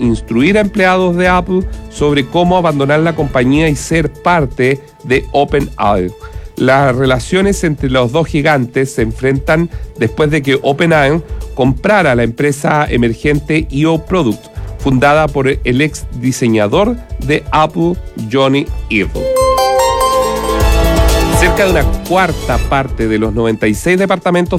instruir a empleados de Apple sobre cómo abandonar la compañía y ser parte de OpenAI. Las relaciones entre los dos gigantes se enfrentan después de que OpenAI comprara la empresa emergente IO Product, fundada por el ex diseñador de Apple, Jony Ive. Cerca de una cuarta parte de los 96 departamentos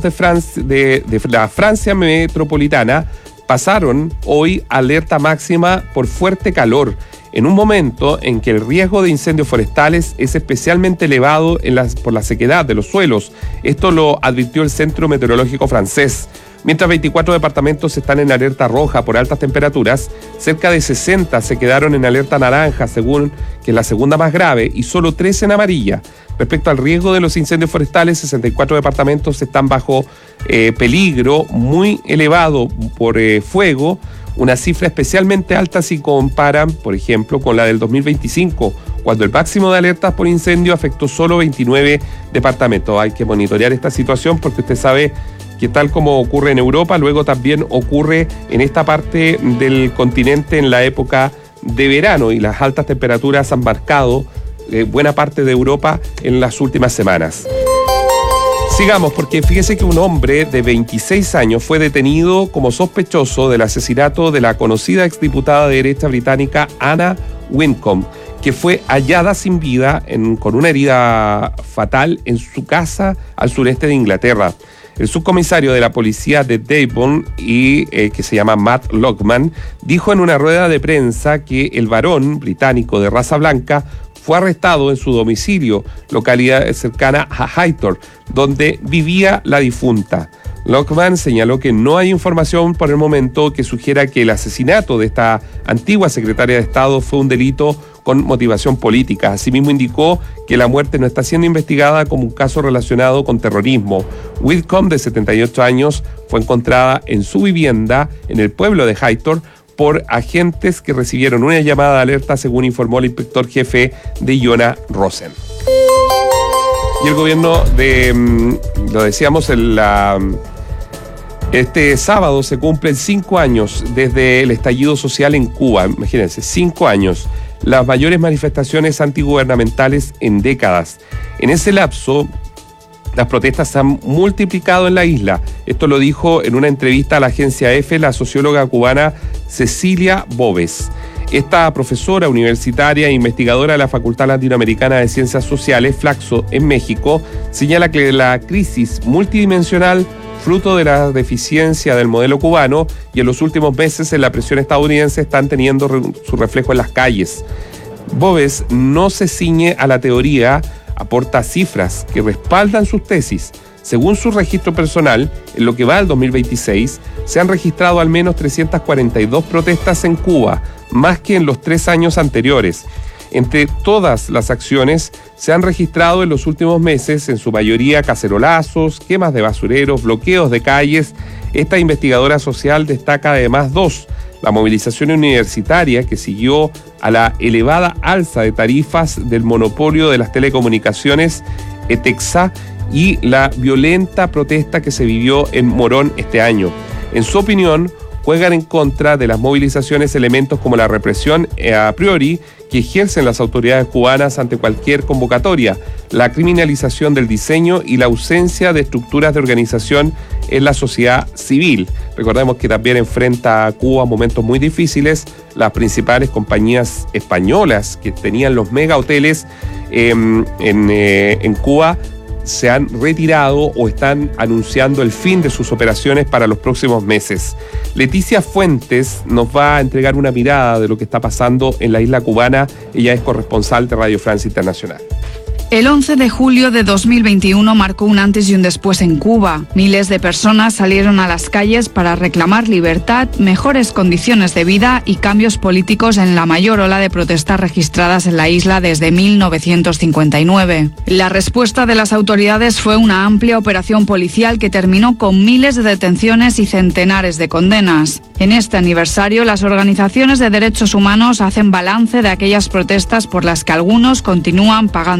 de la Francia metropolitana pasaron hoy alerta máxima por fuerte calor, en un momento en que el riesgo de incendios forestales es especialmente elevado por la sequedad de los suelos. Esto lo advirtió el Centro Meteorológico francés. Mientras 24 departamentos están en alerta roja por altas temperaturas, cerca de 60 se quedaron en alerta naranja, según que es la segunda más grave, y solo 13 en amarilla. Respecto al riesgo de los incendios forestales, 64 departamentos están bajo peligro muy elevado por fuego, una cifra especialmente alta si comparan, por ejemplo, con la del 2025, cuando el máximo de alertas por incendio afectó solo 29 departamentos. Hay que monitorear esta situación porque usted sabe que tal como ocurre en Europa, luego también ocurre en esta parte del continente en la época de verano, y las altas temperaturas han marcado buena parte de Europa en las últimas semanas. Sigamos, porque fíjese que un hombre de 26 años fue detenido como sospechoso del asesinato de la conocida exdiputada de derecha británica Anna Widdecombe, que fue hallada sin vida con una herida fatal en su casa al sureste de Inglaterra. El subcomisario de la policía de Devon, que se llama Matt Lockman, dijo en una rueda de prensa que el varón británico de raza blanca fue arrestado en su domicilio, localidad cercana a Highton, donde vivía la difunta. Lockman señaló que no hay información por el momento que sugiera que el asesinato de esta antigua secretaria de Estado fue un delito con motivación política. Asimismo, indicó que la muerte no está siendo investigada como un caso relacionado con terrorismo. Widdecombe, de 78 años, fue encontrada en su vivienda en el pueblo de Highton por agentes que recibieron una llamada de alerta, según informó el inspector jefe de Jonah Rosen. Y el gobierno lo decíamos, este sábado se cumplen 5 años desde el estallido social en Cuba. Imagínense, 5 años. Las mayores manifestaciones antigubernamentales en décadas. En ese lapso, las protestas se han multiplicado en la isla. Esto lo dijo en una entrevista a la agencia EFE la socióloga cubana Cecilia Bóves. Esta profesora universitaria e investigadora de la Facultad Latinoamericana de Ciencias Sociales, Flaxo, en México, señala que la crisis multidimensional, fruto de la deficiencia del modelo cubano, y en los últimos meses en la presión estadounidense, están teniendo su reflejo en las calles. Bóves no se ciñe a la teoría, aporta cifras que respaldan sus tesis. Según su registro personal, en lo que va del 2026, se han registrado al menos 342 protestas en Cuba, más que en los 3 años anteriores. Entre todas las acciones se han registrado en los últimos meses, en su mayoría cacerolazos, quemas de basureros, bloqueos de calles. Esta investigadora social destaca además 2: la movilización universitaria, que siguió a la elevada alza de tarifas del monopolio de las telecomunicaciones ETEXA, y la violenta protesta que se vivió en Morón este año. En su opinión, juegan en contra de las movilizaciones elementos como la represión a priori que ejercen las autoridades cubanas ante cualquier convocatoria, la criminalización del diseño y la ausencia de estructuras de organización en la sociedad civil. Recordemos que también enfrenta a Cuba momentos muy difíciles. Las principales compañías españolas que tenían los mega hoteles en Cuba se han retirado o están anunciando el fin de sus operaciones para los próximos meses. Leticia Fuentes nos va a entregar una mirada de lo que está pasando en la isla cubana. Ella es corresponsal de Radio France Internacional. El 11 de julio de 2021 marcó un antes y un después en Cuba. Miles de personas salieron a las calles para reclamar libertad, mejores condiciones de vida y cambios políticos en la mayor ola de protestas registradas en la isla desde 1959. La respuesta de las autoridades fue una amplia operación policial que terminó con miles de detenciones y centenares de condenas. En este aniversario, las organizaciones de derechos humanos hacen balance de aquellas protestas por las que algunos continúan pagando una pena.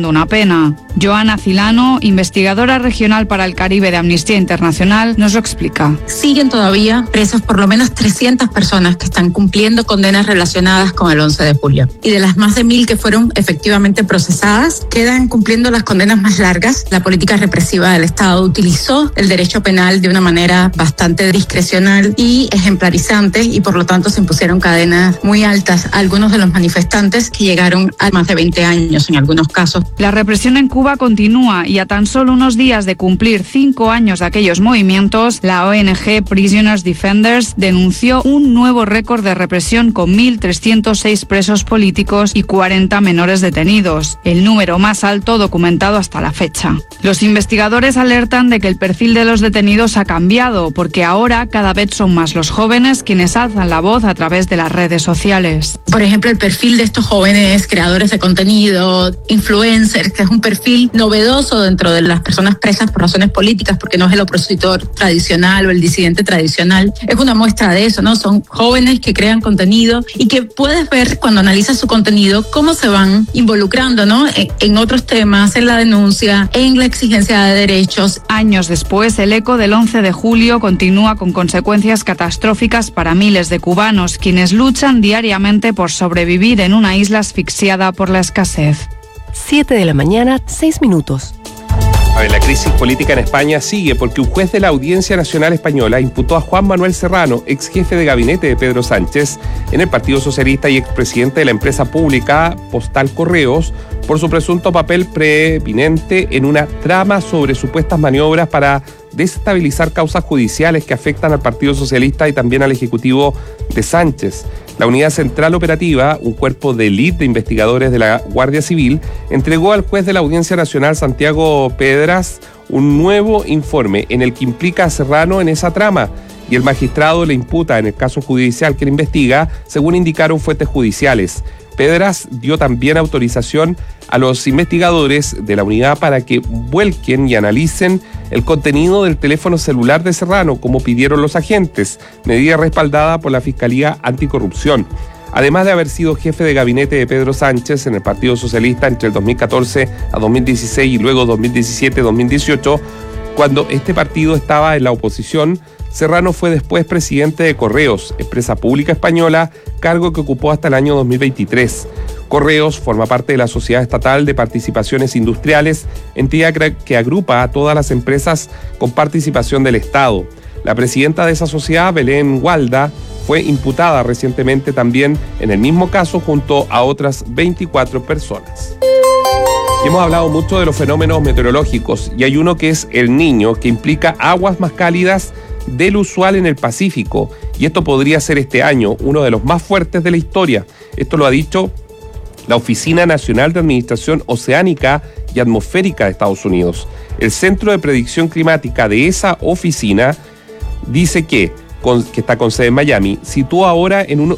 condena. Joana Cilano, investigadora regional para el Caribe de Amnistía Internacional, nos lo explica. Siguen todavía presas por lo menos 300 personas que están cumpliendo condenas relacionadas con el 11 de julio. Y de las más de 1.000 que fueron efectivamente procesadas, quedan cumpliendo las condenas más largas. La política represiva del Estado utilizó el derecho penal de una manera bastante discrecional y ejemplarizante, y por lo tanto se impusieron cadenas muy altas a algunos de los manifestantes que llegaron a más de 20 años en algunos casos. La represión en Cuba continúa y a tan solo unos días de cumplir 5 años de aquellos movimientos, la ONG Prisoners Defenders denunció un nuevo récord de represión con 1.306 presos políticos y 40 menores detenidos, el número más alto documentado hasta la fecha. Los investigadores alertan de que el perfil de los detenidos ha cambiado, porque ahora cada vez son más los jóvenes quienes alzan la voz a través de las redes sociales. Por ejemplo, el perfil de estos jóvenes creadores de contenido, influencers, que es un perfil novedoso dentro de las personas presas por razones políticas, porque no es el opositor tradicional o el disidente tradicional. Es una muestra de eso, ¿no? Son jóvenes que crean contenido y que puedes ver cuando analizas su contenido cómo se van involucrando, ¿no? En otros temas, en la denuncia, en la exigencia de derechos. Años después, el eco del 11 de julio continúa con consecuencias catastróficas para miles de cubanos, quienes luchan diariamente por sobrevivir en una isla asfixiada por la escasez. 7 de la mañana, 6 minutos. A ver, la crisis política en España sigue porque un juez de la Audiencia Nacional Española imputó a Juan Manuel Serrano, ex jefe de gabinete de Pedro Sánchez, en el Partido Socialista y expresidente de la empresa pública Postal Correos, por su presunto papel preeminente en una trama sobre supuestas maniobras para desestabilizar causas judiciales que afectan al Partido Socialista y también al Ejecutivo de Sánchez. La Unidad Central Operativa, un cuerpo de élite de investigadores de la Guardia Civil, entregó al juez de la Audiencia Nacional, Santiago Pedras, un nuevo informe en el que implica a Serrano en esa trama, y el magistrado le imputa en el caso judicial que le investiga, según indicaron fuentes judiciales. Pedras dio también autorización a los investigadores de la unidad para que vuelquen y analicen el contenido del teléfono celular de Serrano, como pidieron los agentes, medida respaldada por la Fiscalía Anticorrupción. Además de haber sido jefe de gabinete de Pedro Sánchez en el Partido Socialista entre el 2014 a 2016 y luego 2017-2018, cuando este partido estaba en la oposición, Serrano fue después presidente de Correos, empresa pública española, cargo que ocupó hasta el año 2023. Correos forma parte de la Sociedad Estatal de Participaciones Industriales, entidad que agrupa a todas las empresas con participación del Estado. La presidenta de esa sociedad, Belén Gualda, fue imputada recientemente también en el mismo caso junto a otras 24 personas. Hemos hablado mucho de los fenómenos meteorológicos y hay uno que es El Niño, que implica aguas más cálidas del usual en el Pacífico, y esto podría ser este año uno de los más fuertes de la historia. Esto lo ha dicho la Oficina Nacional de Administración Oceánica y Atmosférica de Estados Unidos. El Centro de Predicción Climática de esa oficina dice que está con sede en Miami, sitúa ahora en un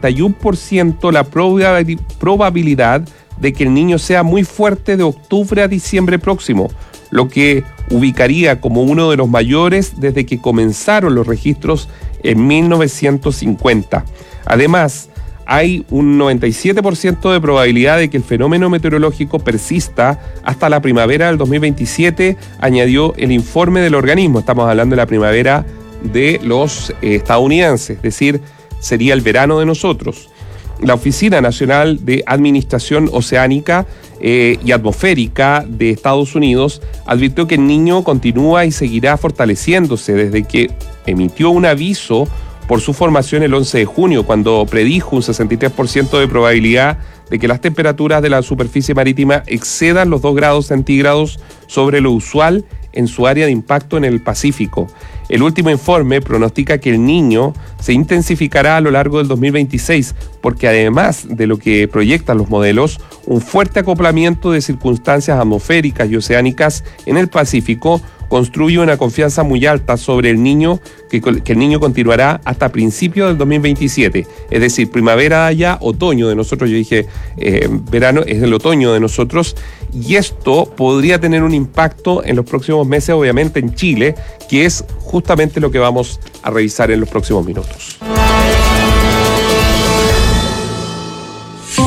81% la probabilidad de que El Niño sea muy fuerte de octubre a diciembre próximo, lo que ubicaría como uno de los mayores desde que comenzaron los registros en 1950. Además, hay un 97% de probabilidad de que el fenómeno meteorológico persista hasta la primavera del 2027, añadió el informe del organismo. Estamos hablando de la primavera de los estadounidenses, es decir, sería el verano de nosotros. La Oficina Nacional de Administración Oceánica y Atmosférica de Estados Unidos advirtió que El Niño continúa y seguirá fortaleciéndose desde que emitió un aviso por su formación el 11 de junio, cuando predijo un 63% de probabilidad de que las temperaturas de la superficie marítima excedan los 2 grados centígrados sobre lo usual en su área de impacto en el Pacífico. El último informe pronostica que El Niño se intensificará a lo largo del 2026, porque además de lo que proyectan los modelos, un fuerte acoplamiento de circunstancias atmosféricas y oceánicas en el Pacífico construye una confianza muy alta sobre El Niño, que El Niño continuará hasta principios del 2027, es decir, primavera allá, otoño de nosotros. Yo dije verano, es el otoño de nosotros, y esto podría tener un impacto en los próximos meses, obviamente en Chile, que es justamente lo que vamos a revisar en los próximos minutos.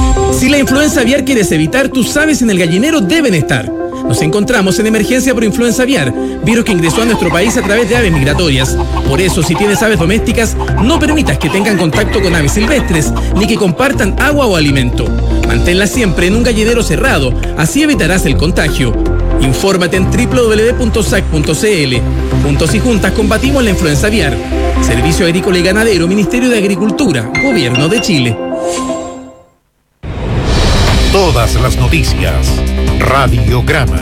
Si la influenza aviar quieres evitar, tus aves en el gallinero deben estar. Nos encontramos en emergencia por influenza aviar, virus que ingresó a nuestro país a través de aves migratorias. Por eso, si tienes aves domésticas, no permitas que tengan contacto con aves silvestres, ni que compartan agua o alimento. Manténlas siempre en un gallinero cerrado, así evitarás el contagio. Infórmate en www.sac.cl. Juntos y juntas combatimos la influenza aviar. Servicio Agrícola y Ganadero, Ministerio de Agricultura, Gobierno de Chile. Todas las noticias. Radiograma.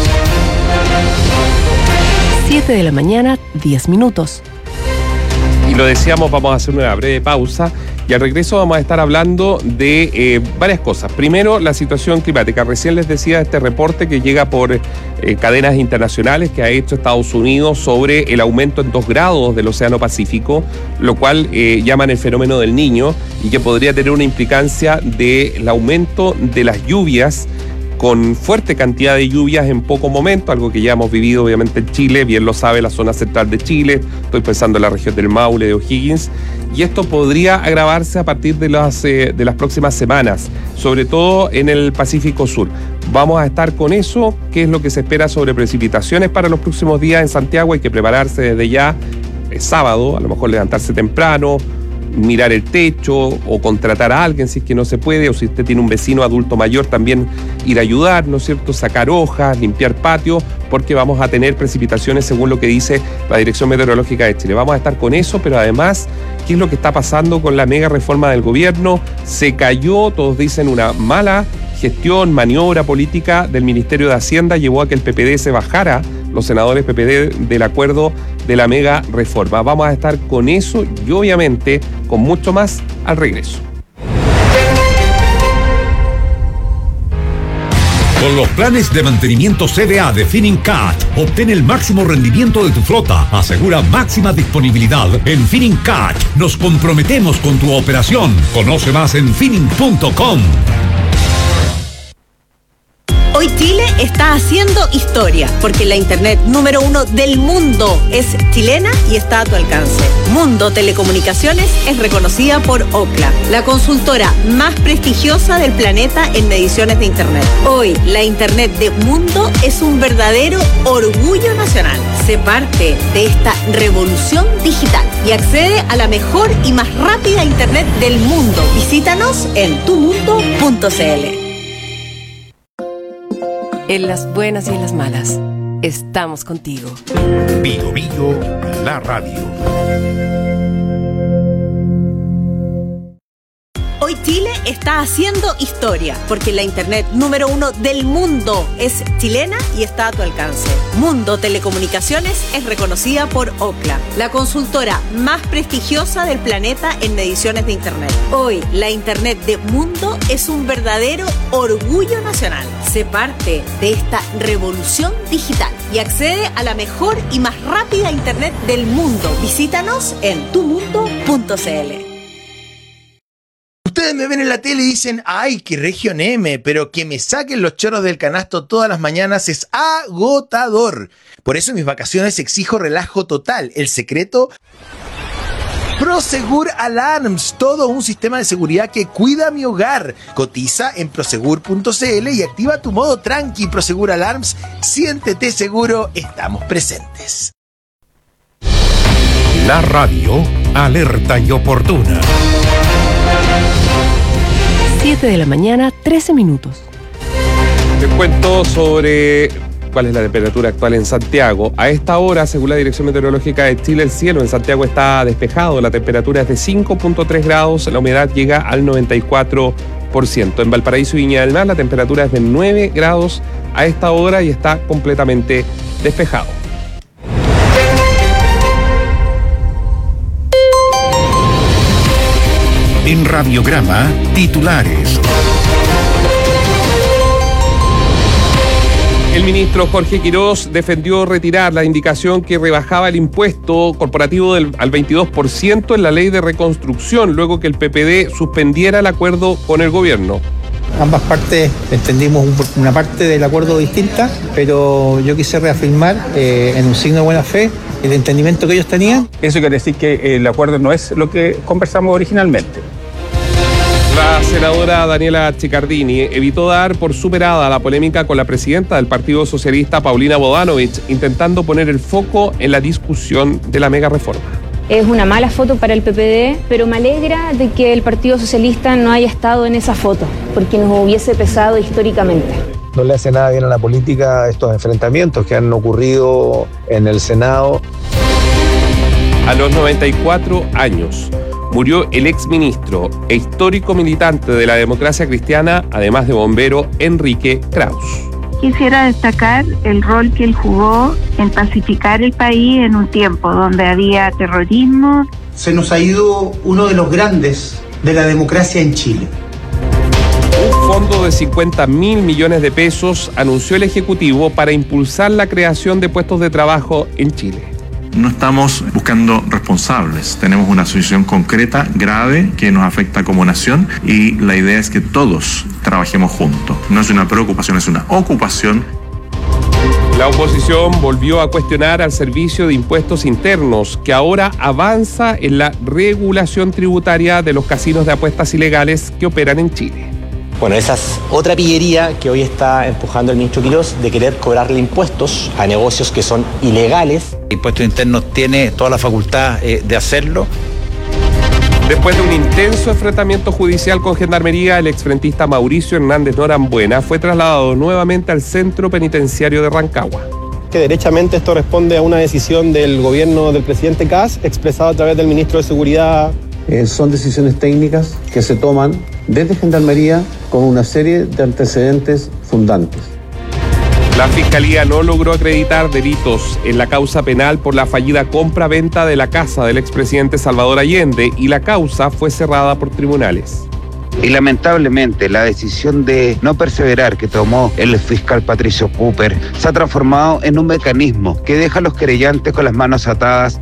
7 de la mañana, 10 minutos. Y lo decíamos, vamos a hacer una breve pausa y al regreso vamos a estar hablando de varias cosas. Primero, la situación climática. Recién les decía este reporte que llega por cadenas internacionales que ha hecho Estados Unidos sobre el aumento en 2 grados del Océano Pacífico, lo cual llaman el fenómeno del Niño y que podría tener una implicancia del aumento de las lluvias, con fuerte cantidad de lluvias en poco momento, algo que ya hemos vivido obviamente en Chile, bien lo sabe la zona central de Chile, estoy pensando en la región del Maule, de O'Higgins, y esto podría agravarse a partir de las próximas semanas, sobre todo en el Pacífico Sur. Vamos a estar con eso, qué es lo que se espera sobre precipitaciones para los próximos días en Santiago, hay que prepararse desde ya, sábado, a lo mejor levantarse temprano, mirar el techo o contratar a alguien si es que no se puede, o si usted tiene un vecino adulto mayor también ir a ayudar, ¿no es cierto?, sacar hojas, limpiar patio, porque vamos a tener precipitaciones según lo que dice la Dirección Meteorológica de Chile. Vamos a estar con eso, pero además, ¿qué es lo que está pasando con la mega reforma del gobierno? Se cayó, todos dicen, una mala gestión, maniobra política del Ministerio de Hacienda llevó a que el PPD se bajara, los senadores PPD, del acuerdo de la mega reforma. Vamos a estar con eso y obviamente con mucho más al regreso. Con los planes de mantenimiento CDA de Finincat, obtén el máximo rendimiento de tu flota. Asegura máxima disponibilidad. En Finincat nos comprometemos con tu operación. Conoce más en Finin.com. Hoy Chile está haciendo historia, porque la internet número 1 del mundo es chilena y está a tu alcance. Mundo Telecomunicaciones es reconocida por Ookla, la consultora más prestigiosa del planeta en mediciones de internet. Hoy, la internet de Mundo es un verdadero orgullo nacional. Sé parte de esta revolución digital y accede a la mejor y más rápida internet del mundo. Visítanos en tumundo.cl. En las buenas y en las malas, estamos contigo. Bio Bio, la radio. Hoy Chile está haciendo historia, porque la internet número 1 del mundo es chilena y está a tu alcance. Mundo Telecomunicaciones es reconocida por Ookla, la consultora más prestigiosa del planeta en mediciones de internet. Hoy, la internet de Mundo es un verdadero orgullo nacional. Sé parte de esta revolución digital y accede a la mejor y más rápida internet del mundo. Visítanos en tumundo.cl. Ustedes me ven en la tele y dicen, ¡ay, qué región M! Pero que me saquen los chorros del canasto todas las mañanas es agotador. Por eso en mis vacaciones exijo relajo total. El secreto, Prosegur Alarms, todo un sistema de seguridad que cuida mi hogar. Cotiza en prosegur.cl y activa tu modo tranqui. Prosegur Alarms, siéntete seguro, estamos presentes. La radio, alerta y oportuna. 7 de la mañana, 13 minutos. Les cuento sobre cuál es la temperatura actual en Santiago. A esta hora, según la Dirección Meteorológica de Chile, el cielo en Santiago está despejado. La temperatura es de 5.3 grados, la humedad llega al 94%. En Valparaíso y Viña del Mar, la temperatura es de 9 grados a esta hora y está completamente despejado. En Radiograma, titulares. El ministro Jorge Quirós defendió retirar la indicación que rebajaba el impuesto corporativo al 22% en la ley de reconstrucción, luego que el PPD suspendiera el acuerdo con el gobierno. Ambas partes entendimos una parte del acuerdo distinta, pero yo quise reafirmar en un signo de buena fe el entendimiento que ellos tenían. Eso quiere decir que el acuerdo no es lo que conversamos originalmente. La senadora senadora Daniela Chiccardini evitó dar por superada la polémica con la presidenta del Partido Socialista, Paulina Bodanovich, intentando poner el foco en la discusión de la mega reforma. Es una mala foto para el PPD, pero me alegra de que el Partido Socialista no haya estado en esa foto, porque nos hubiese pesado históricamente. No le hace nada bien a la política estos enfrentamientos que han ocurrido en el Senado. A los 94 años murió el exministro e histórico militante de la democracia cristiana, además de bombero, Enrique Kraus. Quisiera destacar el rol que él jugó en pacificar el país en un tiempo donde había terrorismo. Se nos ha ido uno de los grandes de la democracia en Chile. Un fondo de 50.000 millones de pesos anunció el Ejecutivo para impulsar la creación de puestos de trabajo en Chile. No estamos buscando responsables, tenemos una situación concreta, grave, que nos afecta como nación y la idea es que todos trabajemos juntos. No es una preocupación, es una ocupación. La oposición volvió a cuestionar al Servicio de Impuestos Internos, que ahora avanza en la regulación tributaria de los casinos de apuestas ilegales que operan en Chile. Bueno, esa es otra pillería que hoy está empujando el ministro Quirós, de querer cobrarle impuestos a negocios que son ilegales. Impuestos Internos tiene toda la facultad de hacerlo. Después de un intenso enfrentamiento judicial con Gendarmería, el exfrentista Mauricio Hernández Norambuena fue trasladado nuevamente al centro penitenciario de Rancagua. Que derechamente esto responde a una decisión del gobierno del presidente Kast, expresada a través del ministro de Seguridad. Son decisiones técnicas que se toman desde Gendarmería con una serie de antecedentes fundantes. La Fiscalía no logró acreditar delitos en la causa penal por la fallida compra-venta de la casa del expresidente Salvador Allende y la causa fue cerrada por tribunales. Y lamentablemente la decisión de no perseverar que tomó el fiscal Patricio Cooper se ha transformado en un mecanismo que deja a los querellantes con las manos atadas.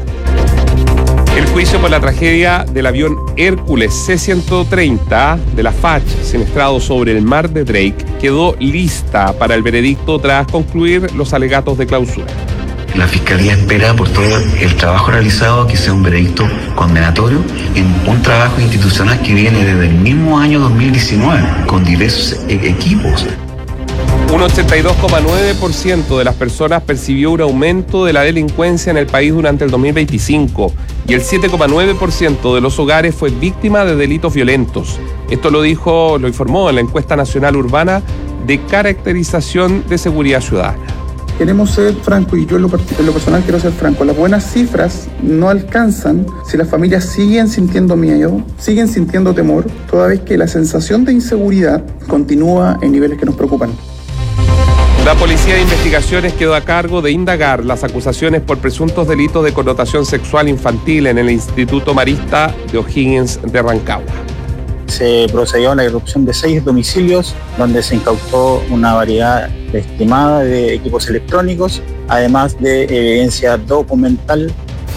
El juicio por la tragedia del avión Hércules C-130 de la FACH, siniestrado sobre el mar de Drake, quedó lista para el veredicto tras concluir los alegatos de clausura. La Fiscalía espera, por todo el trabajo realizado, que sea un veredicto condenatorio en un trabajo institucional que viene desde el mismo año 2019, con diversos equipos. Un 82,9% de las personas percibió un aumento de la delincuencia en el país durante el 2025 y el 7,9% de los hogares fue víctima de delitos violentos. Esto lo informó en la encuesta nacional urbana de caracterización de seguridad ciudadana. Queremos ser francos y yo en lo personal quiero ser franco. Las buenas cifras no alcanzan si las familias siguen sintiendo miedo, siguen sintiendo temor, toda vez que la sensación de inseguridad continúa en niveles que nos preocupan. La Policía de Investigaciones quedó a cargo de indagar las acusaciones por presuntos delitos de connotación sexual infantil en el Instituto Marista de O'Higgins de Rancagua. Se procedió a la irrupción de 6 domicilios donde se incautó una variedad estimada de equipos electrónicos, además de evidencia documental.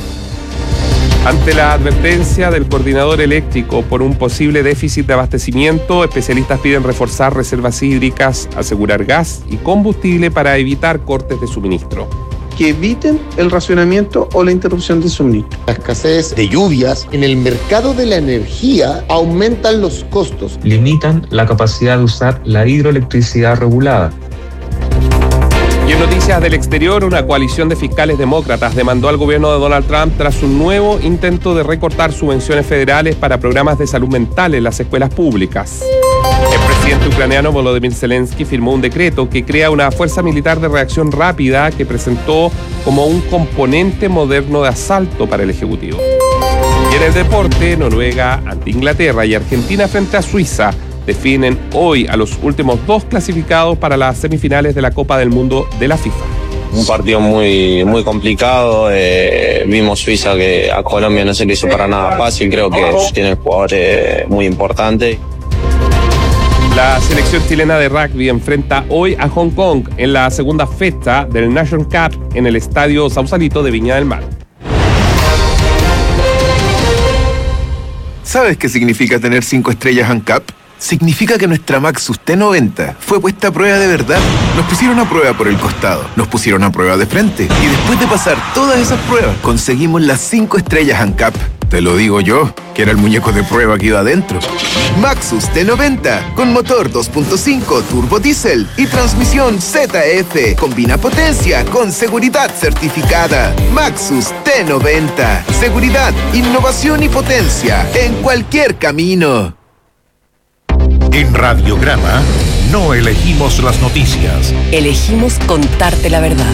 Ante la advertencia del coordinador eléctrico por un posible déficit de abastecimiento, especialistas piden reforzar reservas hídricas, asegurar gas y combustible para evitar cortes de suministro. Que eviten el racionamiento o la interrupción de suministro. La escasez de lluvias en el mercado de la energía aumentan los costos. Limitan la capacidad de usar la hidroelectricidad regulada. Y en noticias del exterior, una coalición de fiscales demócratas demandó al gobierno de Donald Trump tras un nuevo intento de recortar subvenciones federales para programas de salud mental en las escuelas públicas. El presidente ucraniano Volodymyr Zelensky firmó un decreto que crea una fuerza militar de reacción rápida que presentó como un componente moderno de asalto para el Ejecutivo. Y en el deporte, Noruega ante Inglaterra y Argentina frente a Suiza definen hoy a los últimos 2 clasificados para las semifinales de la Copa del Mundo de la FIFA. Un partido muy complicado. Vimos Suiza que a Colombia no se le hizo para nada fácil. Creo que tiene jugadores muy importantes. La selección chilena de rugby enfrenta hoy a Hong Kong en la segunda fecha del Nation Cup en el estadio Sausalito de Viña del Mar. ¿Sabes qué significa tener 5 estrellas ANCAP? Significa que nuestra Maxus T90 fue puesta a prueba de verdad. Nos pusieron a prueba por el costado, nos pusieron a prueba de frente y después de pasar todas esas pruebas conseguimos las 5 estrellas ANCAP. Te lo digo yo, que era el muñeco de prueba que iba adentro. Maxus T90, con motor 2.5 turbo diésel y transmisión ZF. Combina potencia con seguridad certificada. Maxus T90. Seguridad, innovación y potencia en cualquier camino. En Radiograma, no elegimos las noticias. Elegimos contarte la verdad.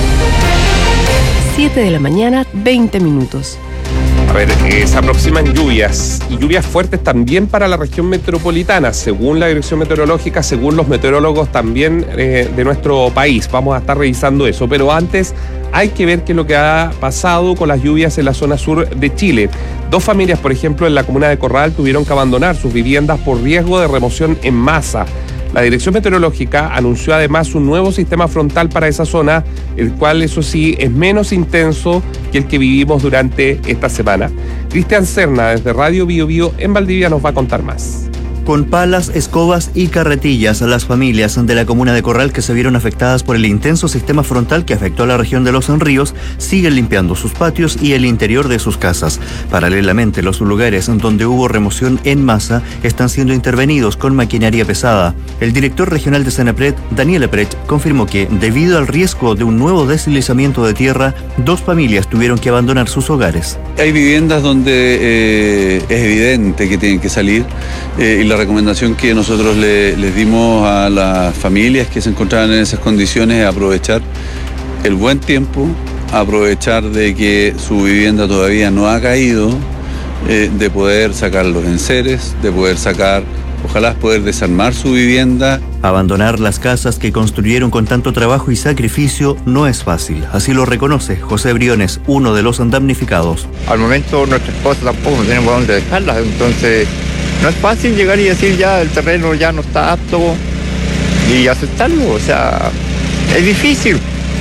7 de la mañana, 20 minutos. A ver, se aproximan lluvias, y lluvias fuertes también para la región metropolitana, según la Dirección Meteorológica, según los meteorólogos también de nuestro país. Vamos a estar revisando eso, pero antes hay que ver qué es lo que ha pasado con las lluvias en la zona sur de Chile. 2 familias, por ejemplo, en la comuna de Corral tuvieron que abandonar sus viviendas por riesgo de remoción en masa. La Dirección Meteorológica anunció además un nuevo sistema frontal para esa zona, el cual, eso sí, es menos intenso que el que vivimos durante esta semana. Cristian Serna, desde Radio Bio Bio en Valdivia, nos va a contar más. Con palas, escobas y carretillas, las familias de la comuna de Corral que se vieron afectadas por el intenso sistema frontal que afectó a la región de Los Ríos siguen limpiando sus patios y el interior de sus casas. Paralelamente, los lugares donde hubo remoción en masa están siendo intervenidos con maquinaria pesada. El director regional de Senapred, Daniel Eprecht, confirmó que, debido al riesgo de un nuevo deslizamiento de tierra, 2 familias tuvieron que abandonar sus hogares. Hay viviendas donde es evidente que tienen que salir y la recomendación que nosotros les dimos a las familias que se encontraban en esas condiciones es aprovechar el buen tiempo, aprovechar de que su vivienda todavía no ha caído, de poder sacar los enseres, de poder sacar, ojalá poder desarmar su vivienda. Abandonar las casas que construyeron con tanto trabajo y sacrificio no es fácil. Así lo reconoce José Briones, uno de los damnificados. Al momento nuestras cosas tampoco no tenemos dónde dejarlas, entonces no es fácil llegar y decir ya el terreno ya no está apto y aceptarlo. O sea, es difícil.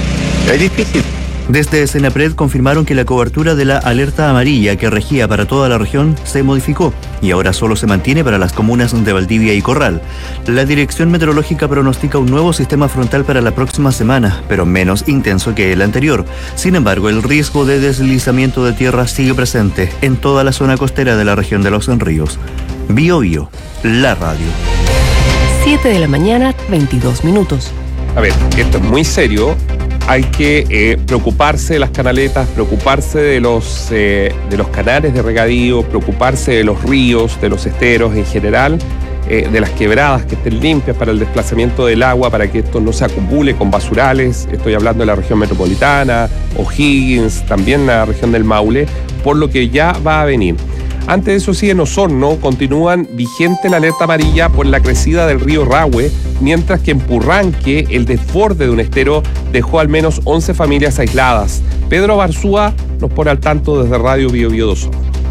Desde Senapred confirmaron que la cobertura de la alerta amarilla que regía para toda la región se modificó y ahora solo se mantiene para las comunas de Valdivia y Corral. La Dirección Meteorológica pronostica un nuevo sistema frontal para la próxima semana, pero menos intenso que el anterior. Sin embargo, el riesgo de deslizamiento de tierra sigue presente en toda la zona costera de la región de Los Ríos. Bio Bio, la radio. 7 de la mañana, 22 minutos. A ver, esto es muy serio. Hay que preocuparse de las canaletas, preocuparse de los canales de regadío, preocuparse de los ríos, de los esteros en general, de las quebradas que estén limpias para el desplazamiento del agua, para que esto no se acumule con basurales. Estoy hablando de la región metropolitana, O'Higgins, también la región del Maule, por lo que ya va a venir. Antes de eso, sí, en Osorno continúan vigente la alerta amarilla por la crecida del río Rahue, mientras que en Purranque el desborde de un estero dejó al menos 11 familias aisladas. Pedro Barzúa nos pone al tanto desde Radio Bio Bio 2.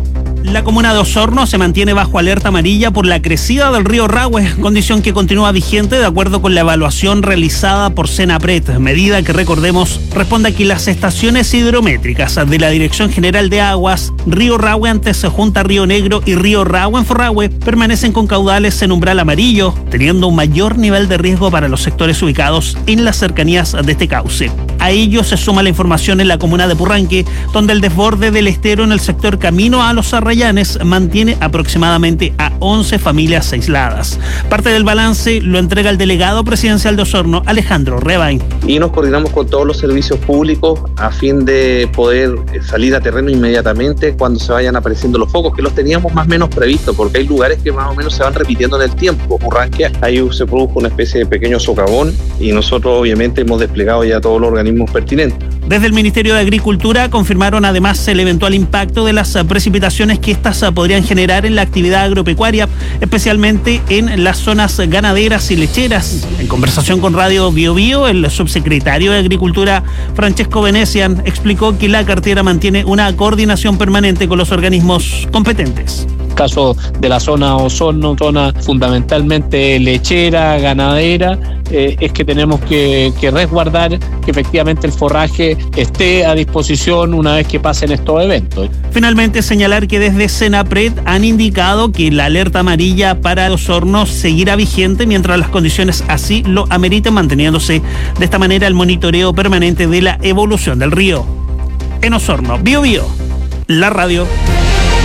La comuna de Osorno se mantiene bajo alerta amarilla por la crecida del río Rahue, condición que continúa vigente de acuerdo con la evaluación realizada por Senapred, medida que, recordemos, responde a que las estaciones hidrométricas de la Dirección General de Aguas, Río Rahue antes Junta Río Negro y Río Rahue en Forrahue permanecen con caudales en umbral amarillo, teniendo un mayor nivel de riesgo para los sectores ubicados en las cercanías de este cauce. A ello se suma la información en la comuna de Purranque, donde el desborde del estero en el sector Camino a los Arrayanes mantiene aproximadamente a 11 familias aisladas. Parte del balance lo entrega el delegado presidencial de Osorno, Alejandro Rebain. Y nos coordinamos con todos los servicios públicos a fin de poder salir a terreno inmediatamente cuando se vayan apareciendo los focos, que los teníamos más o menos previstos, porque hay lugares que más o menos se van repitiendo en el tiempo. Purranque, ahí se produjo una especie de pequeño socavón y nosotros obviamente hemos desplegado ya todos los organismos pertinentes. Desde el Ministerio de Agricultura confirmaron además el eventual impacto de las precipitaciones que estas podrían generar en la actividad agropecuaria, especialmente en las zonas ganaderas y lecheras. En conversación con Radio Bio Bio, el subsecretario de Agricultura, Francesco Venecian, explicó que la cartera mantiene una coordinación permanente con los organismos competentes. Caso de la zona Osorno, zona fundamentalmente lechera, ganadera, es que tenemos que resguardar que efectivamente el forraje esté a disposición una vez que pasen estos eventos. Finalmente, señalar que desde Senapred han indicado que la alerta amarilla para Osorno seguirá vigente mientras las condiciones así lo ameriten, manteniéndose de esta manera el monitoreo permanente de la evolución del río. En Osorno, Bio Bio, la radio.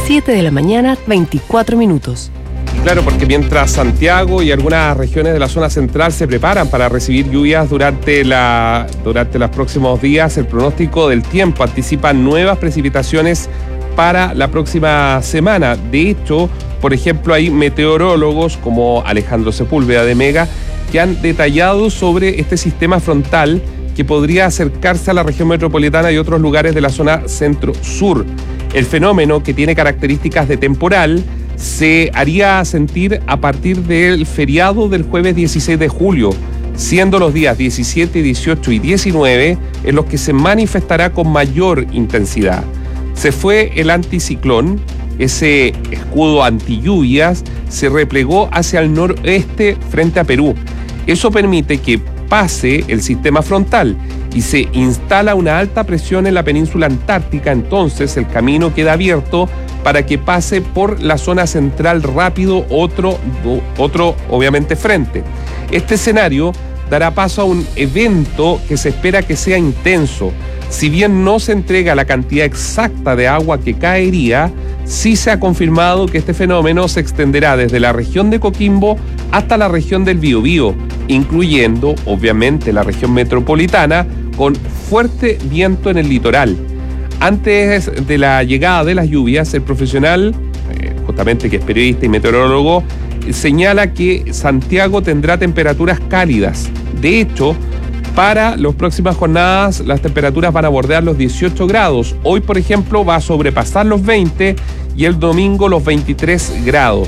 7 de la mañana, 24 minutos. Claro, porque mientras Santiago y algunas regiones de la zona central se preparan para recibir lluvias durante los próximos días, el pronóstico del tiempo anticipa nuevas precipitaciones para la próxima semana. De hecho, por ejemplo, hay meteorólogos como Alejandro Sepúlveda de Mega que han detallado sobre este sistema frontal que podría acercarse a la región metropolitana y otros lugares de la zona centro-sur. El fenómeno, que tiene características de temporal, se haría sentir a partir del feriado del jueves 16 de julio, siendo los días 17, 18 y 19 en los que se manifestará con mayor intensidad. Se fue el anticiclón, ese escudo antilluvias se replegó hacia el noroeste frente a Perú. Eso permite que pase el sistema frontal y se instala una alta presión en la península antártica. Entonces el camino queda abierto para que pase por la zona central rápido otro obviamente frente. Este escenario dará paso a un evento que se espera que sea intenso. Si bien no se entrega la cantidad exacta de agua que caería, sí se ha confirmado que este fenómeno se extenderá desde la región de Coquimbo hasta la región del Biobío, incluyendo obviamente la región metropolitana, con fuerte viento en el litoral. Antes de la llegada de las lluvias, el profesional, justamente que es periodista y meteorólogo, señala que Santiago tendrá temperaturas cálidas. De hecho, para las próximas jornadas las temperaturas van a bordear los 18 grados. Hoy, por ejemplo, va a sobrepasar los 20 y el domingo los 23 grados.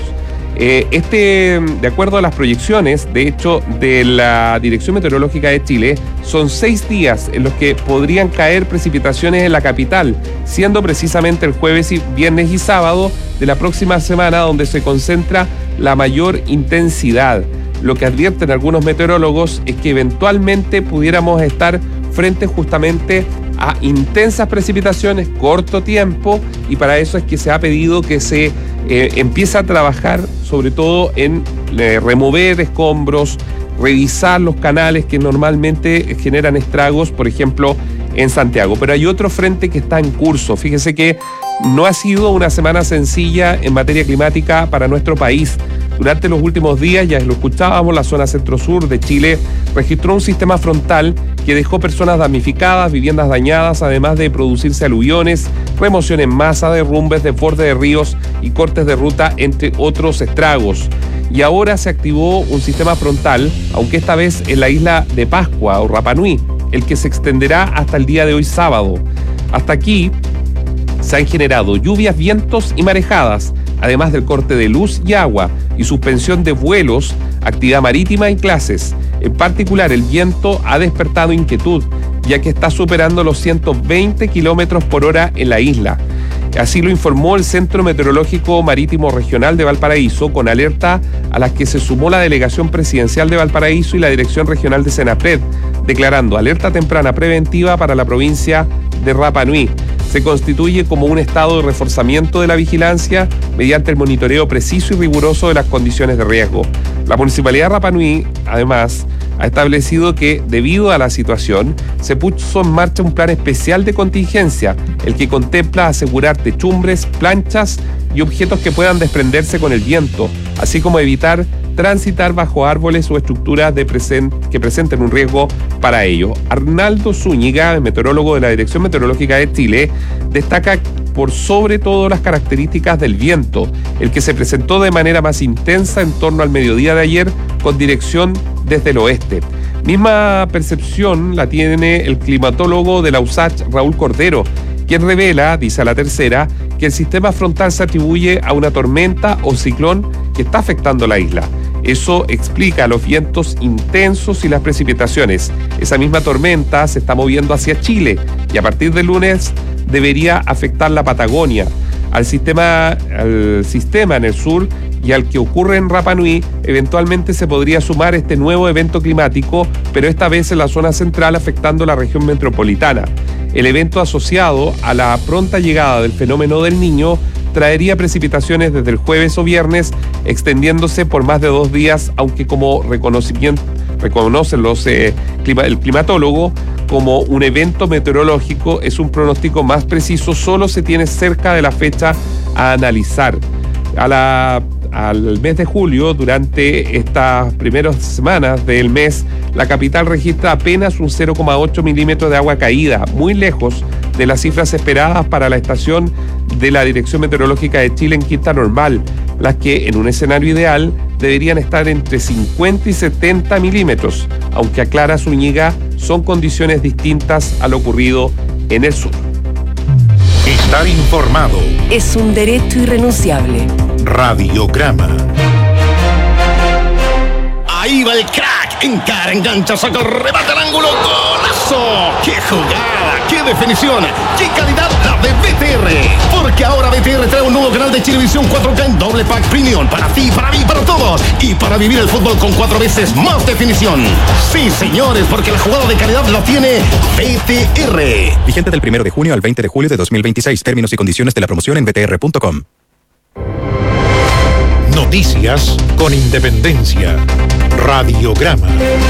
De acuerdo a las proyecciones, de hecho, de la Dirección Meteorológica de Chile, son 6 días en los que podrían caer precipitaciones en la capital, siendo precisamente el jueves, viernes y sábado de la próxima semana donde se concentra la mayor intensidad. Lo que advierten algunos meteorólogos es que eventualmente pudiéramos estar frente justamente a intensas precipitaciones, corto tiempo, y para eso es que se ha pedido que se empiece a trabajar sobre todo en remover escombros, revisar los canales que normalmente generan estragos, por ejemplo, en Santiago. Pero hay otro frente que está en curso. Fíjese que no ha sido una semana sencilla en materia climática para nuestro país. Durante los últimos días, ya lo escuchábamos, la zona centro-sur de Chile registró un sistema frontal que dejó personas damnificadas, viviendas dañadas, además de producirse aluviones, remoción en masa, derrumbes, desbordes de ríos y cortes de ruta, entre otros estragos. Y ahora se activó un sistema frontal, aunque esta vez en la isla de Pascua o Rapa Nui, el que se extenderá hasta el día de hoy sábado. Hasta aquí se han generado lluvias, vientos y marejadas, además del corte de luz y agua y suspensión de vuelos, actividad marítima y clases. En particular, el viento ha despertado inquietud, ya que está superando los 120 kilómetros por hora en la isla. Así lo informó el Centro Meteorológico Marítimo Regional de Valparaíso, con alerta a las que se sumó la Delegación Presidencial de Valparaíso y la Dirección Regional de Senapred, declarando alerta temprana preventiva para la provincia de Rapa Nui. Se constituye como un estado de reforzamiento de la vigilancia mediante el monitoreo preciso y riguroso de las condiciones de riesgo. La Municipalidad de Rapa Nui, además, ha establecido que, debido a la situación, se puso en marcha un plan especial de contingencia, el que contempla asegurar techumbres, planchas y objetos que puedan desprenderse con el viento, así como evitar transitar bajo árboles o estructuras que presenten un riesgo para ello. Arnaldo Zúñiga, meteorólogo de la Dirección Meteorológica de Chile, destaca por sobre todo las características del viento, el que se presentó de manera más intensa en torno al mediodía de ayer con dirección desde el oeste. Misma percepción la tiene el climatólogo de la USACH, Raúl Cordero, quien revela, dice a La Tercera, que el sistema frontal se atribuye a una tormenta o ciclón que está afectando la isla. Eso explica los vientos intensos y las precipitaciones. Esa misma tormenta se está moviendo hacia Chile y a partir del lunes debería afectar la Patagonia. Al sistema en el sur y al que ocurre en Rapa Nui, eventualmente se podría sumar este nuevo evento climático, pero esta vez en la zona central, afectando la región metropolitana. El evento asociado a la pronta llegada del fenómeno del Niño traería precipitaciones desde el jueves o viernes, extendiéndose por más de 2 días, aunque como reconocen el climatólogo, como un evento meteorológico es un pronóstico más preciso, solo se tiene cerca de la fecha a analizar. Al mes de julio, durante estas primeras semanas del mes, la capital registra apenas un 0,8 milímetros de agua caída, muy lejos de las cifras esperadas para la estación de la Dirección Meteorológica de Chile en Quinta Normal, las que en un escenario ideal deberían estar entre 50 y 70 milímetros, aunque aclara Zúñiga, son condiciones distintas a lo ocurrido en el sur. Estar informado es un derecho irrenunciable. Radiograma. Ahí va el crack, encara, engancha, saca el remate al ángulo, ¡golazo! ¡Qué jugada! ¡Qué definición! ¡Qué calidad la de BTR! Porque ahora BTR trae un nuevo canal de Chilevisión 4K en doble pack premium para ti, para mí, para todos, y para vivir el fútbol con 4 veces más definición. Sí, señores, porque la jugada de calidad la tiene BTR. Vigente del 1 de junio al 20 de julio de 2026. Términos y condiciones de la promoción en btr.com. Noticias con independencia. Radiograma.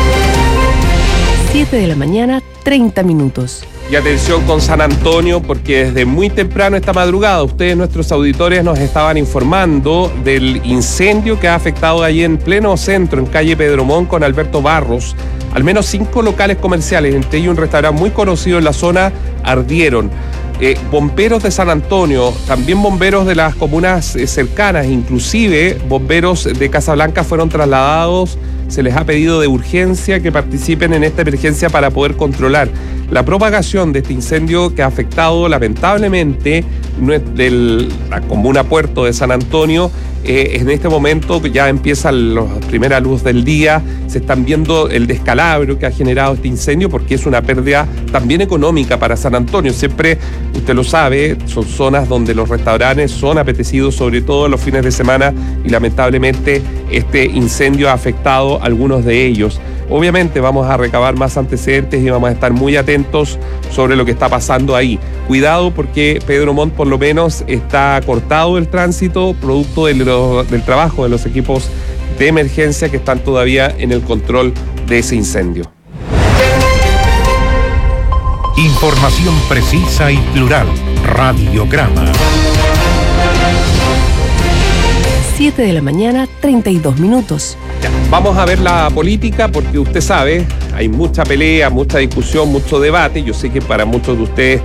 7 de la mañana, 30 minutos. Y atención con San Antonio, porque desde muy temprano esta madrugada ustedes, nuestros auditores, nos estaban informando del incendio que ha afectado allí en pleno centro, en calle Pedro Montt con Alberto Barros. Al menos 5 locales comerciales, entre ellos un restaurante muy conocido en la zona, ardieron. Bomberos de San Antonio, también bomberos de las comunas cercanas, inclusive bomberos de Casablanca fueron trasladados. Se les ha pedido de urgencia que participen en esta emergencia para poder controlar la propagación de este incendio que ha afectado lamentablemente la comuna Puerto de San Antonio. En este momento ya empieza la primera luz del día, se están viendo el descalabro que ha generado este incendio, porque es una pérdida también económica para San Antonio. Siempre, usted lo sabe, son zonas donde los restaurantes son apetecidos, sobre todo los fines de semana, y lamentablemente este incendio ha afectado a algunos de ellos. Obviamente vamos a recabar más antecedentes y vamos a estar muy atentos sobre lo que está pasando ahí. Cuidado, porque Pedro Montt por lo menos está cortado el tránsito, producto del trabajo de los equipos de emergencia que están todavía en el control de ese incendio. Información precisa y plural. Radiograma. 7 de la mañana, 32 minutos. Ya, vamos a ver la política, porque usted sabe, hay mucha pelea, mucha discusión, mucho debate. Yo sé que para muchos de ustedes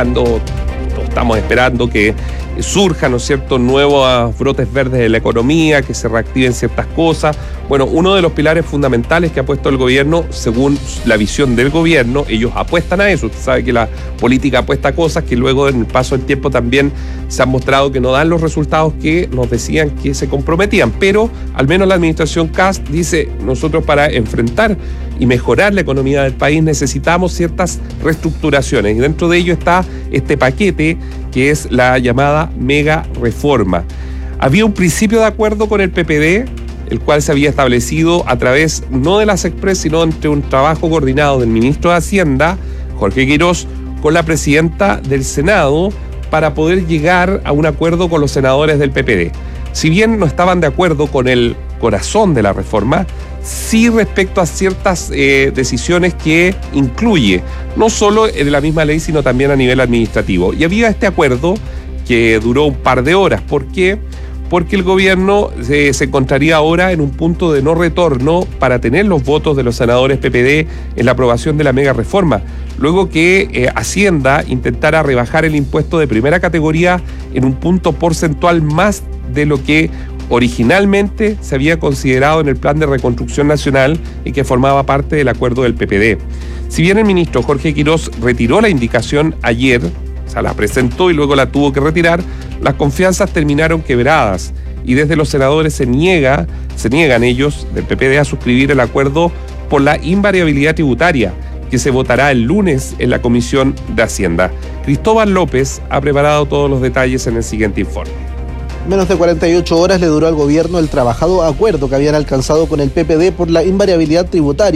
estamos esperando que surjan, ¿no es cierto?, nuevos brotes verdes de la economía, que se reactiven ciertas cosas. Bueno, uno de los pilares fundamentales que ha puesto el gobierno, según la visión del gobierno, ellos apuestan a eso. Usted sabe que la política apuesta a cosas que luego en el paso del tiempo también se han mostrado que no dan los resultados que nos decían que se comprometían. Pero al menos la administración Kast dice: nosotros para enfrentar y mejorar la economía del país necesitamos ciertas reestructuraciones, y dentro de ello está este paquete que es la llamada mega reforma. Había un principio de acuerdo con el PPD, el cual se había establecido a través no de las Express, sino entre un trabajo coordinado del ministro de Hacienda, Jorge Quirós, con la presidenta del Senado, para poder llegar a un acuerdo con los senadores del PPD. Si bien no estaban de acuerdo con el corazón de la reforma, sí respecto a ciertas decisiones que incluye, no solo en la misma ley, sino también a nivel administrativo. Y había este acuerdo que duró un par de horas. ¿Por qué? Porque el gobierno se encontraría ahora en un punto de no retorno para tener los votos de los senadores PPD en la aprobación de la mega reforma, luego que Hacienda intentara rebajar el impuesto de primera categoría en un punto porcentual más de lo que originalmente se había considerado en el Plan de Reconstrucción Nacional y que formaba parte del acuerdo del PPD. Si bien el ministro Jorge Quirós retiró la indicación ayer, o sea, la presentó y luego la tuvo que retirar, las confianzas terminaron quebradas y desde los senadores se niegan ellos del PPD a suscribir el acuerdo por la invariabilidad tributaria, que se votará el lunes en la Comisión de Hacienda. Cristóbal López ha preparado todos los detalles en el siguiente informe. Menos de 48 horas le duró al gobierno el trabajado acuerdo que habían alcanzado con el PPD por la invariabilidad tributaria,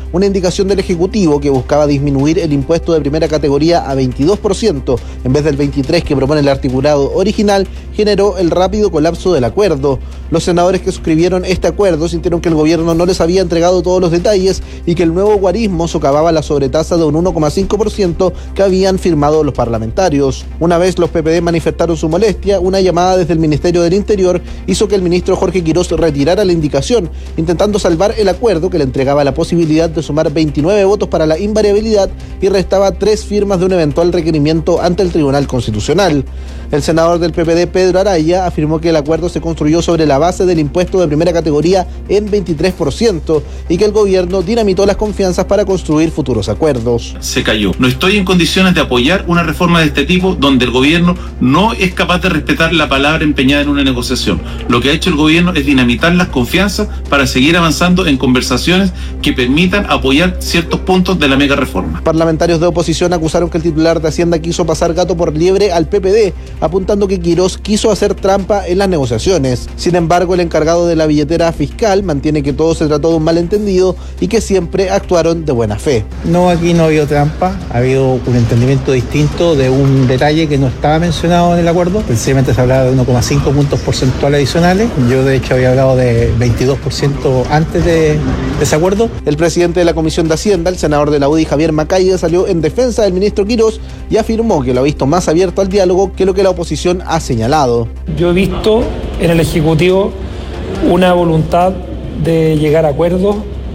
Una indicación del Ejecutivo que buscaba disminuir el impuesto de primera categoría a 22% en vez del 23% que propone el articulado original generó el rápido colapso del acuerdo. Los senadores que suscribieron este acuerdo sintieron que el gobierno no les había entregado todos los detalles y que el nuevo guarismo socavaba la sobretasa de un 1,5% que habían firmado los parlamentarios. Una vez los PPD manifestaron su molestia, una llamada desde el Ministerio del Interior hizo que el ministro Jorge Quirós retirara la indicación, intentando salvar el acuerdo que le entregaba la posibilidad de sumar 29 votos para la invariabilidad y restaba 3 firmas de un eventual requerimiento ante el Tribunal Constitucional. El senador del PPD, Pedro Araya, afirmó que el acuerdo se construyó sobre la base del impuesto de primera categoría en 23% y que el gobierno dinamitó las confianzas para construir futuros acuerdos. Se cayó. No estoy en condiciones de apoyar una reforma de este tipo donde el gobierno no es capaz de respetar la palabra empeñada en una negociación. Lo que ha hecho el gobierno es dinamitar las confianzas para seguir avanzando en conversaciones que permitan apoyar ciertos puntos de la mega reforma. Parlamentarios de oposición acusaron que el titular de Hacienda quiso pasar gato por liebre al PPD, apuntando que Quirós quiso hacer trampa en las negociaciones. Sin embargo, el encargado de la billetera fiscal mantiene que todo se trató de un malentendido y que siempre actuaron de buena fe. No, aquí no ha habido trampa, ha habido un entendimiento distinto de un detalle que no estaba mencionado en el acuerdo. Precisamente se hablaba de 1,5 puntos porcentuales adicionales. Yo de hecho había hablado de 22% antes de ese acuerdo. El presidente de la Comisión de Hacienda, el senador de la UDI, Javier Macaya, salió en defensa del ministro Quirós y afirmó que lo ha visto más abierto al diálogo que lo que la oposición ha señalado. Yo he visto en el Ejecutivo una voluntad de llegar a acuerdos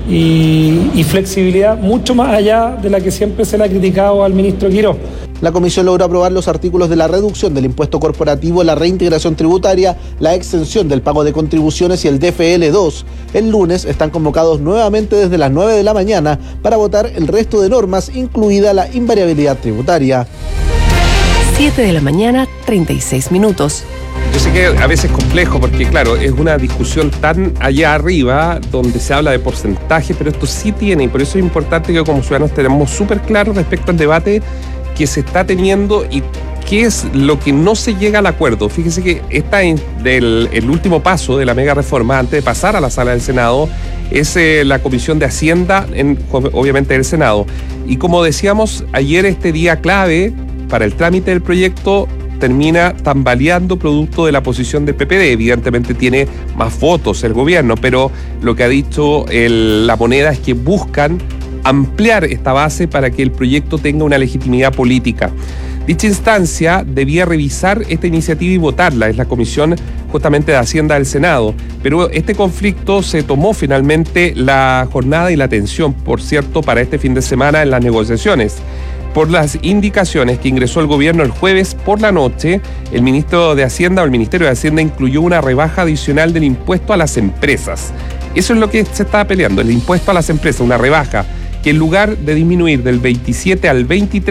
y flexibilidad mucho más allá de la que siempre se le ha criticado al ministro Quirós. La comisión logró aprobar los artículos de la reducción del impuesto corporativo, la reintegración tributaria, la exención del pago de contribuciones y el DFL2. El lunes están convocados nuevamente desde las 9 de la mañana para votar el resto de normas, incluida la invariabilidad tributaria. 7 de la mañana, 36 minutos. Yo sé que a veces es complejo porque, claro, es una discusión tan allá arriba donde se habla de porcentajes, pero esto sí tiene, y por eso es importante que como ciudadanos tenemos súper claro respecto al debate que se está teniendo y qué es lo que no se llega al acuerdo. Fíjese que el último paso de la mega reforma, antes de pasar a la sala del Senado, es la Comisión de Hacienda, obviamente del Senado. Y como decíamos ayer, este día clave para el trámite del proyecto termina tambaleando producto de la posición del PPD. Evidentemente tiene más votos el gobierno, pero lo que ha dicho la moneda es que buscan ampliar esta base para que el proyecto tenga una legitimidad política. Dicha instancia debía revisar esta iniciativa y votarla, es la Comisión justamente de Hacienda del Senado, pero este conflicto se tomó finalmente la jornada y la atención, por cierto, para este fin de semana en las negociaciones. Por las indicaciones que ingresó el gobierno el jueves por la noche, el ministro de Hacienda o el Ministerio de Hacienda incluyó una rebaja adicional del impuesto a las empresas. Eso es lo que se estaba peleando, el impuesto a las empresas, una rebaja que en lugar de disminuir del 27 al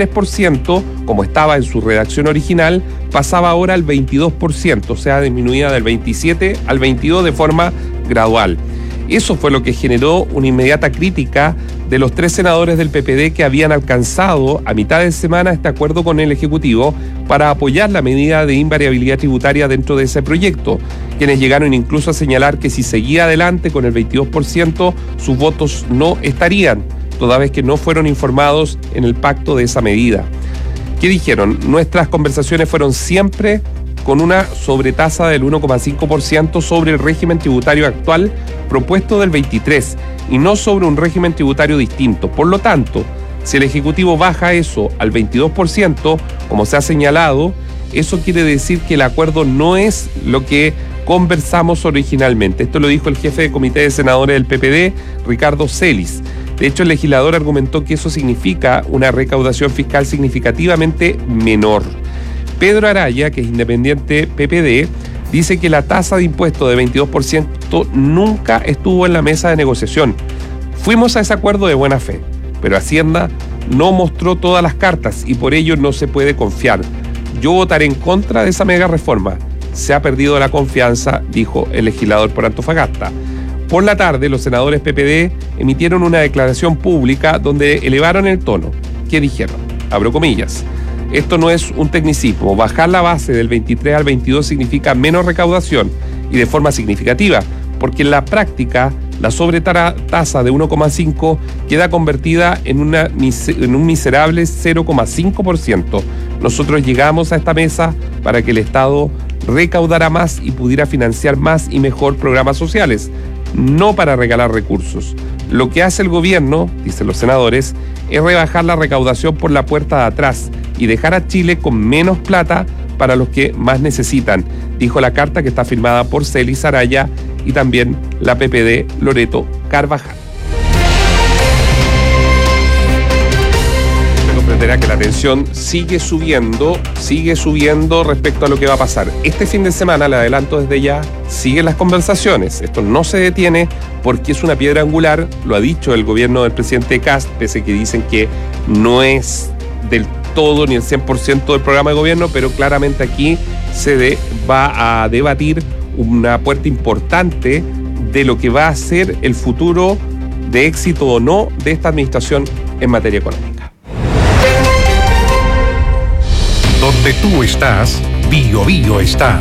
23%, como estaba en su redacción original, pasaba ahora al 22%, o sea, disminuida del 27 al 22% de forma gradual. Eso fue lo que generó una inmediata crítica de los 3 senadores del PPD que habían alcanzado a mitad de semana este acuerdo con el Ejecutivo para apoyar la medida de invariabilidad tributaria dentro de ese proyecto, quienes llegaron incluso a señalar que si seguía adelante con el 22%, sus votos no estarían, toda vez que no fueron informados en el pacto de esa medida. ¿Qué dijeron? Nuestras conversaciones fueron siempre con una sobretasa del 1,5% sobre el régimen tributario actual propuesto del 23 y no sobre un régimen tributario distinto. Por lo tanto, si el Ejecutivo baja eso al 22%, como se ha señalado, eso quiere decir que el acuerdo no es lo que conversamos originalmente. Esto lo dijo el jefe de comité de senadores del PPD, Ricardo Celis. De hecho, el legislador argumentó que eso significa una recaudación fiscal significativamente menor. Pedro Araya, que es independiente PPD, dice que la tasa de impuesto de 22% nunca estuvo en la mesa de negociación. Fuimos a ese acuerdo de buena fe, pero Hacienda no mostró todas las cartas y por ello no se puede confiar. Yo votaré en contra de esa mega reforma. Se ha perdido la confianza, dijo el legislador por Antofagasta. Por la tarde, los senadores PPD emitieron una declaración pública donde elevaron el tono. ¿Qué dijeron? Abro comillas. Esto no es un tecnicismo. Bajar la base del 23 al 22 significa menos recaudación y de forma significativa, porque en la práctica La sobretasa de 1,5 queda convertida en un miserable 0,5%. Nosotros llegamos a esta mesa para que el Estado recaudara más y pudiera financiar más y mejor programas sociales, no para regalar recursos. Lo que hace el gobierno, dicen los senadores, es rebajar la recaudación por la puerta de atrás y dejar a Chile con menos plata para los que más necesitan, dijo la carta que está firmada por Celis Araya y también la PPD Loreto Carvajal. Se comprenderá que la tensión sigue subiendo respecto a lo que va a pasar. Este fin de semana, le adelanto desde ya, siguen las conversaciones. Esto no se detiene porque es una piedra angular, lo ha dicho el gobierno del presidente Kast, pese a que dicen que no es del todo ni el 100% del programa de gobierno, pero claramente aquí se va a debatir una puerta importante de lo que va a ser el futuro de éxito o no de esta administración en materia económica. Donde tú estás, Bio Bio está.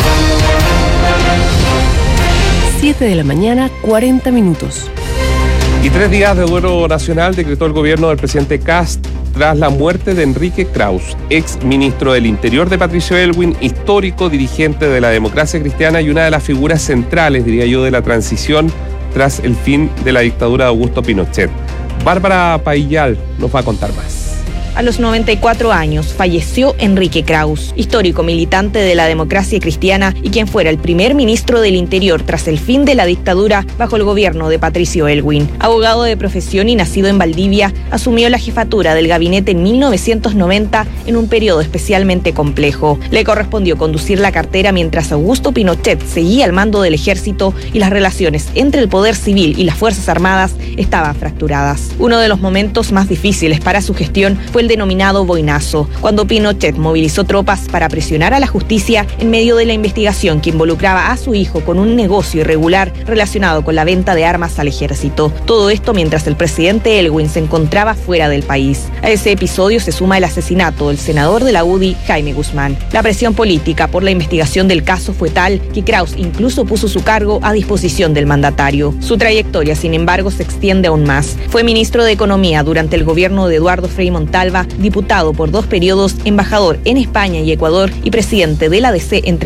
7 de la mañana, 40 minutos. Y 3 días de duelo nacional decretó el gobierno del presidente Kast tras la muerte de Enrique Krauss, ex ministro del Interior de Patricio Aylwin, histórico dirigente de la democracia cristiana y una de las figuras centrales, diría yo, de la transición tras el fin de la dictadura de Augusto Pinochet. Bárbara Paillal nos va a contar más. A los 94 años falleció Enrique Krauss, histórico militante de la democracia cristiana y quien fuera el primer ministro del Interior tras el fin de la dictadura bajo el gobierno de Patricio Aylwin. Abogado de profesión y nacido en Valdivia, asumió la jefatura del gabinete en 1990 en un periodo especialmente complejo. Le correspondió conducir la cartera mientras Augusto Pinochet seguía al mando del ejército y las relaciones entre el poder civil y las Fuerzas Armadas estaban fracturadas. Uno de los momentos más difíciles para su gestión fue el denominado boinazo, cuando Pinochet movilizó tropas para presionar a la justicia en medio de la investigación que involucraba a su hijo con un negocio irregular relacionado con la venta de armas al ejército. Todo esto mientras el presidente Aylwin se encontraba fuera del país. A ese episodio se suma el asesinato del senador de la UDI, Jaime Guzmán. La presión política por la investigación del caso fue tal que Krauss incluso puso su cargo a disposición del mandatario. Su trayectoria, sin embargo, se extiende aún más. Fue ministro de Economía durante el gobierno de Eduardo Frei Montalva, diputado por 2 periodos, embajador en España y Ecuador y presidente de la ADC entre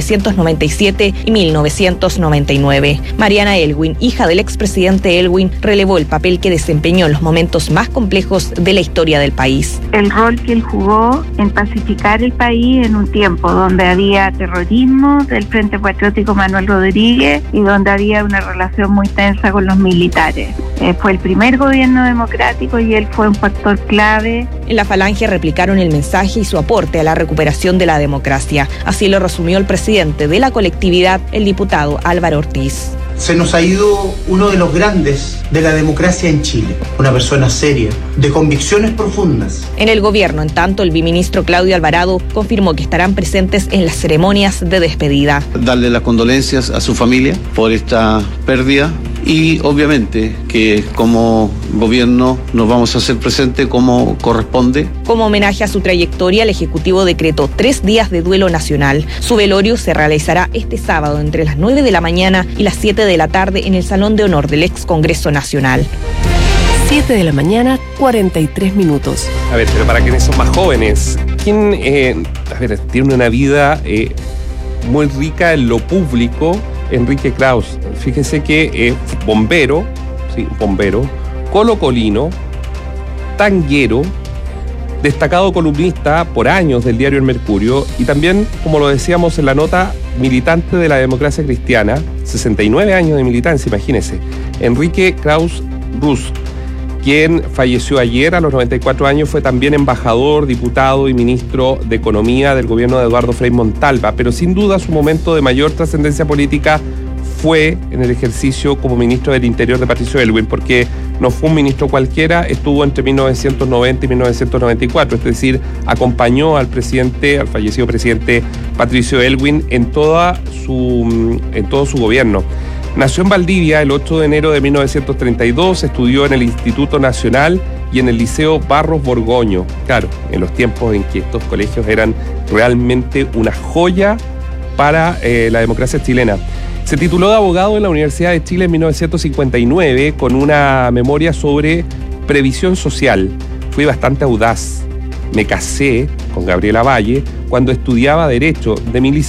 1997 y 1999. Mariana Aylwin, hija del expresidente Aylwin, relevó el papel que desempeñó en los momentos más complejos de la historia del país. El rol que él jugó en pacificar el país en un tiempo donde había terrorismo del Frente Patriótico Manuel Rodríguez y donde había una relación muy tensa con los militares. Fue el primer gobierno democrático y él fue un factor clave. En la Falange replicaron el mensaje y su aporte a la recuperación de la democracia. Así lo resumió el presidente de la colectividad, el diputado Álvaro Ortiz. Se nos ha ido uno de los grandes de la democracia en Chile, una persona seria, de convicciones profundas. En el gobierno, en tanto, el viceministro Claudio Alvarado confirmó que estarán presentes en las ceremonias de despedida. Darle las condolencias a su familia por esta pérdida y obviamente que como gobierno nos vamos a hacer presentes como corresponde. Como homenaje a su trayectoria, el Ejecutivo decretó 3 días de duelo nacional. Su velorio se realizará este sábado entre las 9 de la mañana y las 7 de la tarde en el Salón de Honor del ex Congreso Nacional. 7 de la mañana, 43 minutos. A ver, pero para quienes son más jóvenes, ¿quién tiene una vida muy rica en lo público? Enrique Krauss, fíjese que bombero, colocolino, tanguero, destacado columnista por años del diario El Mercurio y también, como lo decíamos en la nota, militante de la democracia cristiana, 69 años de militancia, imagínese. Enrique Krauss Rus, quien falleció ayer a los 94 años, fue también embajador, diputado y ministro de Economía del gobierno de Eduardo Frei Montalva, pero sin duda su momento de mayor trascendencia política fue en el ejercicio como ministro del Interior de Patricio Aylwin, porque no fue un ministro cualquiera, estuvo entre 1990 y 1994, es decir, acompañó al fallecido presidente Patricio Aylwin en todo su gobierno. Nació en Valdivia el 8 de enero de 1932, estudió en el Instituto Nacional y en el Liceo Barros Borgoño. Claro, en los tiempos en que estos colegios eran realmente una joya para la democracia chilena. Se tituló de abogado en la Universidad de Chile en 1959 con una memoria sobre previsión social. Fui bastante audaz. Me casé con Gabriela Valle cuando estudiaba Derecho.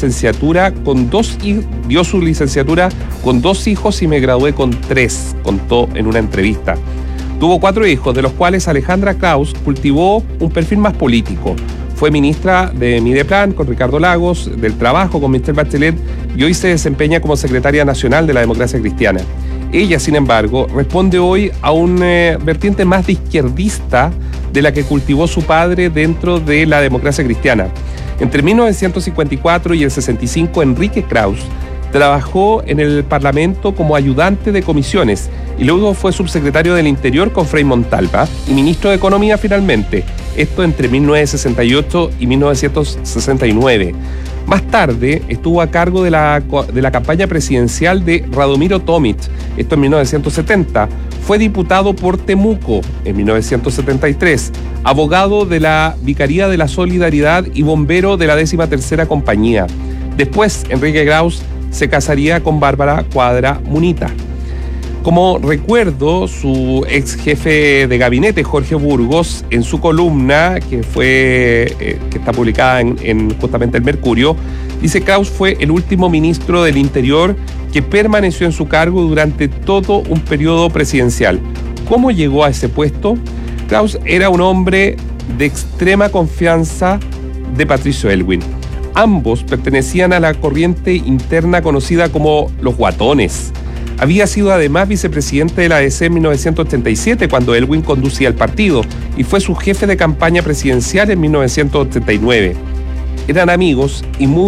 Dio su licenciatura con 2 hijos y me gradué con 3, contó en una entrevista. Tuvo 4 hijos, de los cuales Alejandra Krauss cultivó un perfil más político. Fue ministra de Mideplan con Ricardo Lagos, del Trabajo con Michelle Bachelet y hoy se desempeña como secretaria nacional de la Democracia Cristiana. Ella, sin embargo, responde hoy a un vertiente más de izquierdista de la que cultivó su padre dentro de la Democracia Cristiana. Entre 1954 y el 65, Enrique Krauss trabajó en el Parlamento como ayudante de comisiones y luego fue subsecretario del Interior con Frei Montalva y ministro de Economía finalmente, esto entre 1968 y 1969. Más tarde estuvo a cargo de la campaña presidencial de Radomiro Tomic, esto en 1970. Fue diputado por Temuco en 1973, abogado de la Vicaría de la Solidaridad y bombero de la 13ª Compañía. Después, Enrique Krauss se casaría con Bárbara Cuadra Munita. Como recuerdo, su ex jefe de gabinete, Jorge Burgos, en su columna, que está publicada en justamente el Mercurio, dice: Krauss fue el último ministro del Interior que permaneció en su cargo durante todo un periodo presidencial. ¿Cómo llegó a ese puesto? Krauss era un hombre de extrema confianza de Patricio Aylwin. Ambos pertenecían a la corriente interna conocida como los guatones. Había sido además vicepresidente de la ADC en 1987 cuando Aylwin conducía el partido y fue su jefe de campaña presidencial en 1989. Eran amigos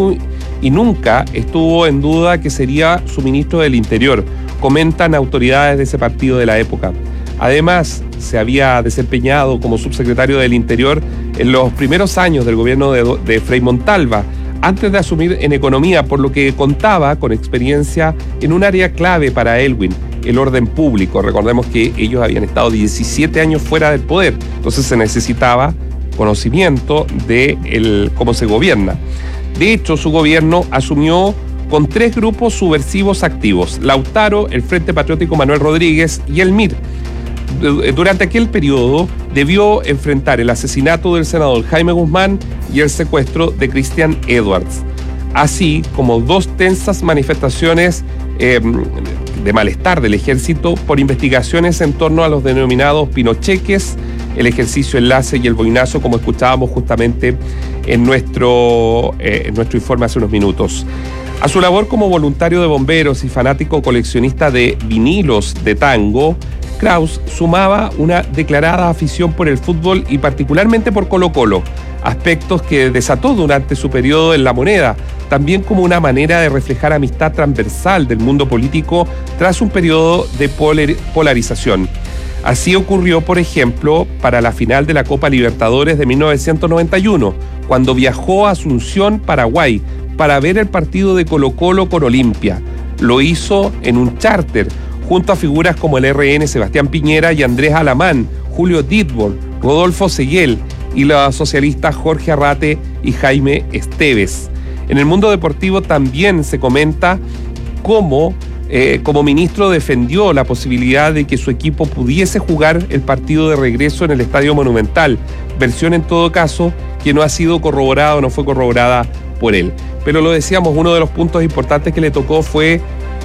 y nunca estuvo en duda que sería su ministro del Interior, comentan autoridades de ese partido de la época. Además, se había desempeñado como subsecretario del Interior en los primeros años del gobierno de Frei Montalva, antes de asumir en economía, por lo que contaba con experiencia en un área clave para Aylwin, el orden público. Recordemos que ellos habían estado 17 años fuera del poder, entonces se necesitaba conocimiento de cómo se gobierna. De hecho, su gobierno asumió con 3 grupos subversivos activos: Lautaro, el Frente Patriótico Manuel Rodríguez y el MIR. Durante aquel periodo debió enfrentar el asesinato del senador Jaime Guzmán y el secuestro de Christian Edwards, así como 2 tensas manifestaciones de malestar del ejército por investigaciones en torno a los denominados pinocheques, el ejercicio enlace y el boinazo, como escuchábamos justamente en nuestro informe hace unos minutos. A su labor como voluntario de bomberos y fanático coleccionista de vinilos de tango, Krauss sumaba una declarada afición por el fútbol y particularmente por Colo-Colo, aspectos que desató durante su periodo en La Moneda, también como una manera de reflejar amistad transversal del mundo político tras un periodo de polarización. Así ocurrió, por ejemplo, para la final de la Copa Libertadores de 1991, cuando viajó a Asunción, Paraguay, para ver el partido de Colo-Colo con Olimpia. Lo hizo en un charter, junto a figuras como el RN Sebastián Piñera y Andrés Alamán, Julio Ditborn, Rodolfo Seguel y los socialistas Jorge Arrate y Jaime Esteves. En el mundo deportivo también se comenta cómo como ministro defendió la posibilidad de que su equipo pudiese jugar el partido de regreso en el Estadio Monumental, versión en todo caso que no ha sido corroborada o no fue corroborada por él. Pero lo decíamos, uno de los puntos importantes que le tocó fue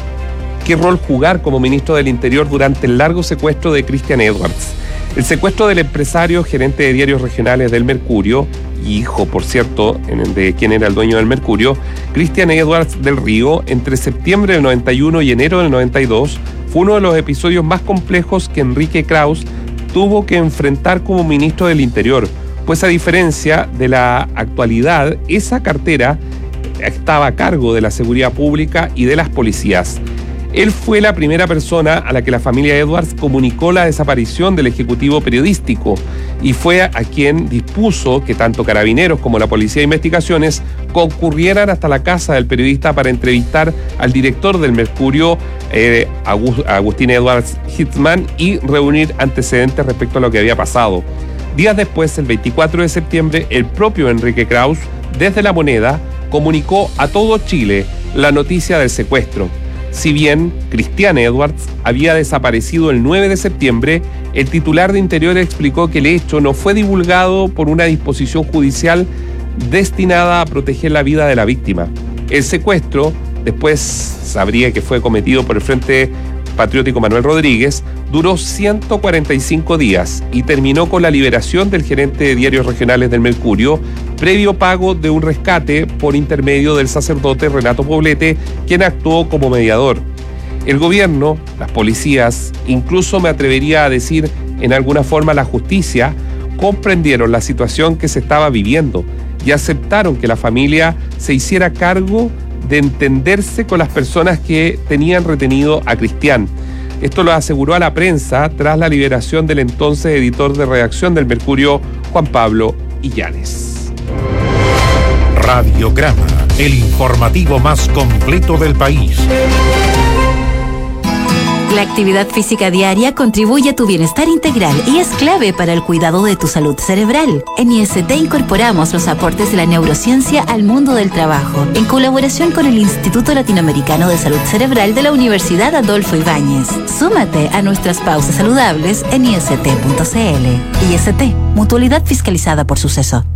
qué rol jugar como ministro del Interior durante el largo secuestro de Christian Edwards. El secuestro del empresario, gerente de diarios regionales del Mercurio, y hijo, por cierto, de quien era el dueño del Mercurio, Christian Edwards del Río, entre septiembre del 91 y enero del 92, fue uno de los episodios más complejos que Enrique Krauss tuvo que enfrentar como ministro del Interior, pues a diferencia de la actualidad, esa cartera estaba a cargo de la seguridad pública y de las policías. Él fue la primera persona a la que la familia Edwards comunicó la desaparición del ejecutivo periodístico y fue a quien dispuso que tanto Carabineros como la Policía de Investigaciones concurrieran hasta la casa del periodista para entrevistar al director del Mercurio, Agustín Edwards Hitzman, y reunir antecedentes respecto a lo que había pasado. Días después, el 24 de septiembre, el propio Enrique Krauss, desde La Moneda, comunicó a todo Chile la noticia del secuestro. Si bien Christiane Edwards había desaparecido el 9 de septiembre, el titular de Interior explicó que el hecho no fue divulgado por una disposición judicial destinada a proteger la vida de la víctima. El secuestro, después sabría que fue cometido por el Frente Patriótico Manuel Rodríguez, duró 145 días y terminó con la liberación del gerente de diarios regionales del Mercurio, previo pago de un rescate por intermedio del sacerdote Renato Poblete, quien actuó como mediador. El gobierno, las policías, incluso me atrevería a decir en alguna forma la justicia, comprendieron la situación que se estaba viviendo y aceptaron que la familia se hiciera cargo de entenderse con las personas que tenían retenido a Cristian. Esto lo aseguró a la prensa tras la liberación del entonces editor de redacción del Mercurio, Juan Pablo Illanes. Radiograma, el informativo más completo del país. La actividad física diaria contribuye a tu bienestar integral y es clave para el cuidado de tu salud cerebral. En IST incorporamos los aportes de la neurociencia al mundo del trabajo, en colaboración con el Instituto Latinoamericano de Salud Cerebral de la Universidad Adolfo Ibáñez. Súmate a nuestras pausas saludables en ist.cl. IST, mutualidad fiscalizada por Suceso.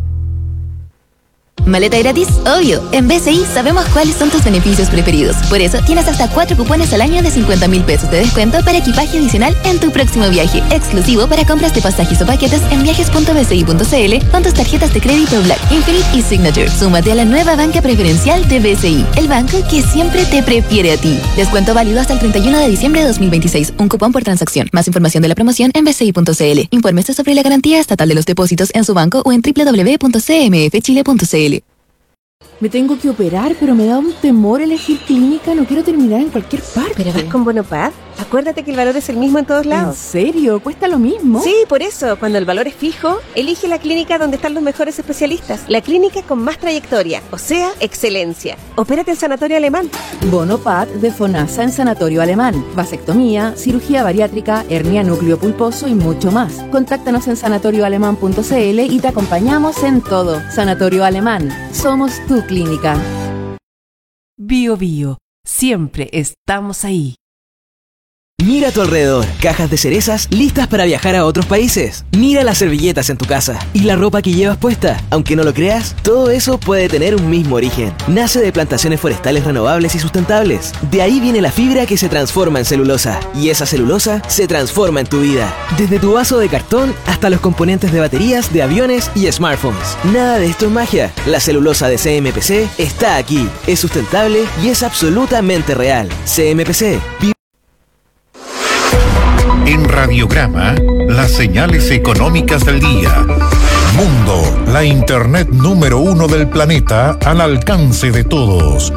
Maleta gratis, obvio. En BCI sabemos cuáles son tus beneficios preferidos. Por eso tienes hasta 4 cupones al año de 50.000 pesos de descuento para equipaje adicional en tu próximo viaje. Exclusivo para compras de pasajes o paquetes en viajes.bci.cl con tus tarjetas de crédito Black, Infinite y Signature. Súmate a la nueva banca preferencial de BCI, el banco que siempre te prefiere a ti. Descuento válido hasta el 31 de diciembre de 2026. Un cupón por transacción. Más información de la promoción en bci.cl. Infórmese sobre la garantía estatal de los depósitos en su banco o en www.cmfchile.cl. Me tengo que operar, pero me da un temor elegir clínica. No quiero terminar en cualquier parte. ¿Pero vas con Bonopad? Acuérdate que el valor es el mismo en todos lados. ¿En serio? ¿Cuesta lo mismo? Sí, por eso. Cuando el valor es fijo, elige la clínica donde están los mejores especialistas. La clínica con más trayectoria, o sea, excelencia. Opérate en Sanatorio Alemán. Bonopad de FONASA en Sanatorio Alemán. Vasectomía, cirugía bariátrica, hernia núcleo pulposo y mucho más. Contáctanos en sanatorioalemán.cl y te acompañamos en todo. Sanatorio Alemán. Somos tu clínica. Bio Bio. Siempre estamos ahí. Mira a tu alrededor, cajas de cerezas listas para viajar a otros países. Mira las servilletas en tu casa y la ropa que llevas puesta. Aunque no lo creas, todo eso puede tener un mismo origen. Nace de plantaciones forestales renovables y sustentables. De ahí viene la fibra que se transforma en celulosa. Y esa celulosa se transforma en tu vida. Desde tu vaso de cartón hasta los componentes de baterías, de aviones y smartphones. Nada de esto es magia. La celulosa de CMPC está aquí. Es sustentable y es absolutamente real. CMPC. En Radiograma, las señales económicas del día. Mundo, la internet número 1 del planeta al alcance de todos.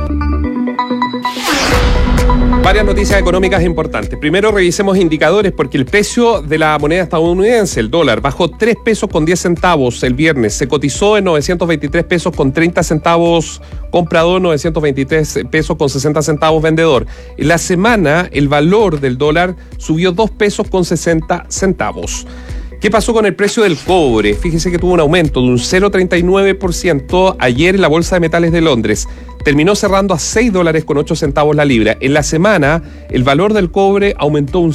Varias noticias económicas importantes. Primero revisemos indicadores porque el precio de la moneda estadounidense, el dólar, bajó 3 pesos con 10 centavos el viernes. Se cotizó en 923 pesos con 30 centavos comprador, 923 pesos con 60 centavos vendedor. En la semana el valor del dólar subió 2 pesos con 60 centavos. ¿Qué pasó con el precio del cobre? Fíjese que tuvo un aumento de un 0,39% ayer en la Bolsa de Metales de Londres. Terminó cerrando a $6.08 la libra. En la semana, el valor del cobre aumentó un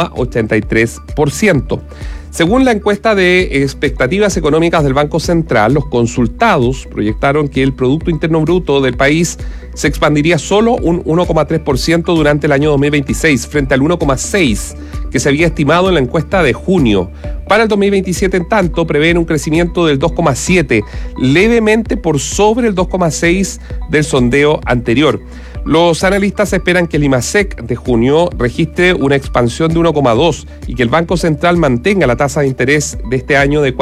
0,83%. Según la encuesta de expectativas económicas del Banco Central, los consultados proyectaron que el Producto Interno Bruto del país se expandiría solo un 1,3% durante el año 2026, frente al 1,6% que se había estimado en la encuesta de junio. Para el 2027, en tanto, prevén un crecimiento del 2,7%, levemente por sobre el 2,6% del sondeo anterior. Los analistas esperan que el IMASEC de junio registre una expansión de 1,2% y que el Banco Central mantenga la tasa de interés de este año de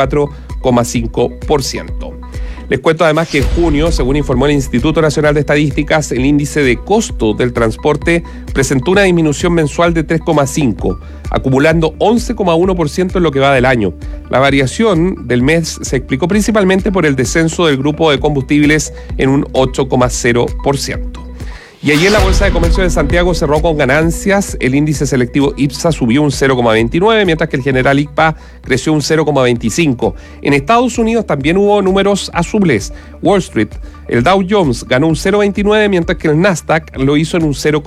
4,5%. Les cuento además que en junio, según informó el Instituto Nacional de Estadísticas, el índice de costo del transporte presentó una disminución mensual de 3,5%, acumulando 11,1% en lo que va del año. La variación del mes se explicó principalmente por el descenso del grupo de combustibles en un 8,0%. Y ayer la Bolsa de Comercio de Santiago cerró con ganancias. El índice selectivo IPSA subió un 0,29, mientras que el general ICPA creció un 0,25. En Estados Unidos también hubo números azules. Wall Street, el Dow Jones ganó un 0,29, mientras que el Nasdaq lo hizo en un 0,29%.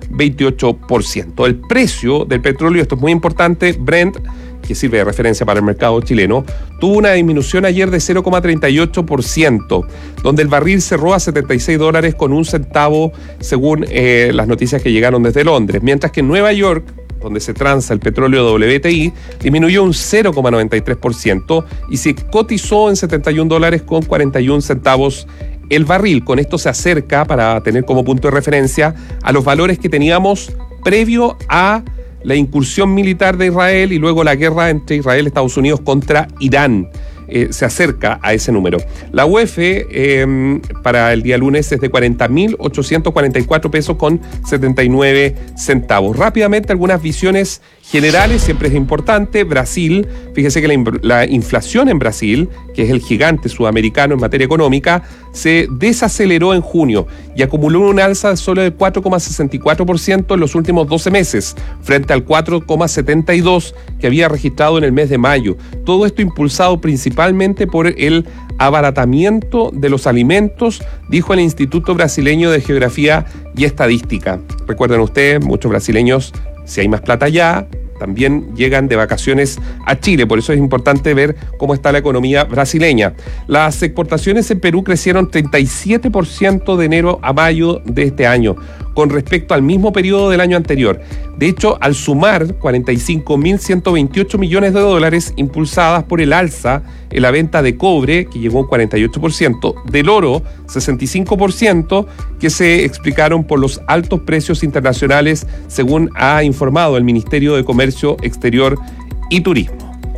28%. El precio del petróleo, esto es muy importante, Brent, que sirve de referencia para el mercado chileno, tuvo una disminución ayer de 0,38%, donde el barril cerró a $76 con un centavo, según las noticias que llegaron desde Londres, mientras que en Nueva York, donde se transa el petróleo WTI, disminuyó un 0,93% y se cotizó en $71 con 41 centavos el barril. Con esto se acerca, para tener como punto de referencia, a los valores que teníamos previo a la incursión militar de Israel y luego la guerra entre Israel y Estados Unidos contra Irán. Se acerca a ese número. La UEF para el día lunes es de 40.844 pesos con 79 centavos. Rápidamente, algunas visiones generales, siempre es importante. Brasil, fíjese que la inflación en Brasil, que es el gigante sudamericano en materia económica, se desaceleró en junio y acumuló un alza de solo del 4,64% en los últimos 12 meses, frente al 4,72% que había registrado en el mes de mayo. Todo esto impulsado principalmente por el abaratamiento de los alimentos, dijo el Instituto Brasileño de Geografía y Estadística. Recuerden ustedes, muchos brasileños, si hay más plata allá, también llegan de vacaciones a Chile, por eso es importante ver cómo está la economía brasileña. Las exportaciones en Perú crecieron 37% de enero a mayo de este año, con respecto al mismo periodo del año anterior. De hecho, al sumar 45.128 millones de dólares impulsadas por el alza en la venta de cobre, que llegó a un 48%, del oro, 65%, que se explicaron por los altos precios internacionales, según ha informado el Ministerio de Comercio Exterior y Turismo.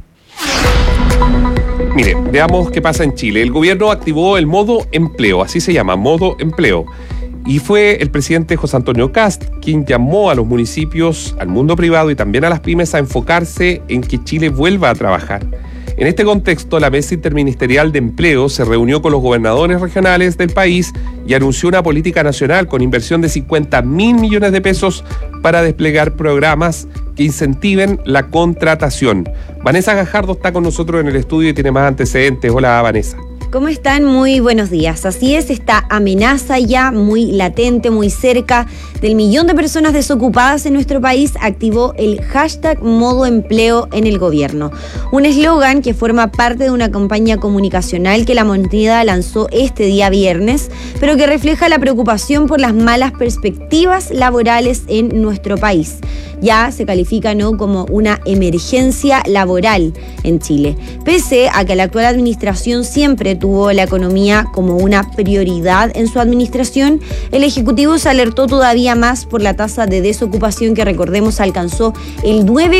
Mire, veamos qué pasa en Chile. El gobierno activó el modo empleo, así se llama, modo empleo. Y fue el presidente José Antonio Kast quien llamó a los municipios, al mundo privado y también a las pymes a enfocarse en que Chile vuelva a trabajar. En este contexto, la Mesa Interministerial de Empleo se reunió con los gobernadores regionales del país y anunció una política nacional con inversión de 50.000 millones de pesos para desplegar programas que incentiven la contratación. Vanessa Gajardo está con nosotros en el estudio y tiene más antecedentes. Hola, Vanessa. ¿Cómo están? Muy buenos días. Así es, esta amenaza ya muy latente, muy cerca del 1 millón de personas desocupadas en nuestro país activó el hashtag Modo Empleo en el gobierno. Un eslogan que forma parte de una campaña comunicacional que la moneda lanzó este día viernes, pero que refleja la preocupación por las malas perspectivas laborales en nuestro país. Ya se califica, ¿no?, como una emergencia laboral en Chile. Pese a que la actual administración siempre tuvo la economía como una prioridad en su administración, el Ejecutivo se alertó todavía más por la tasa de desocupación que, recordemos, alcanzó el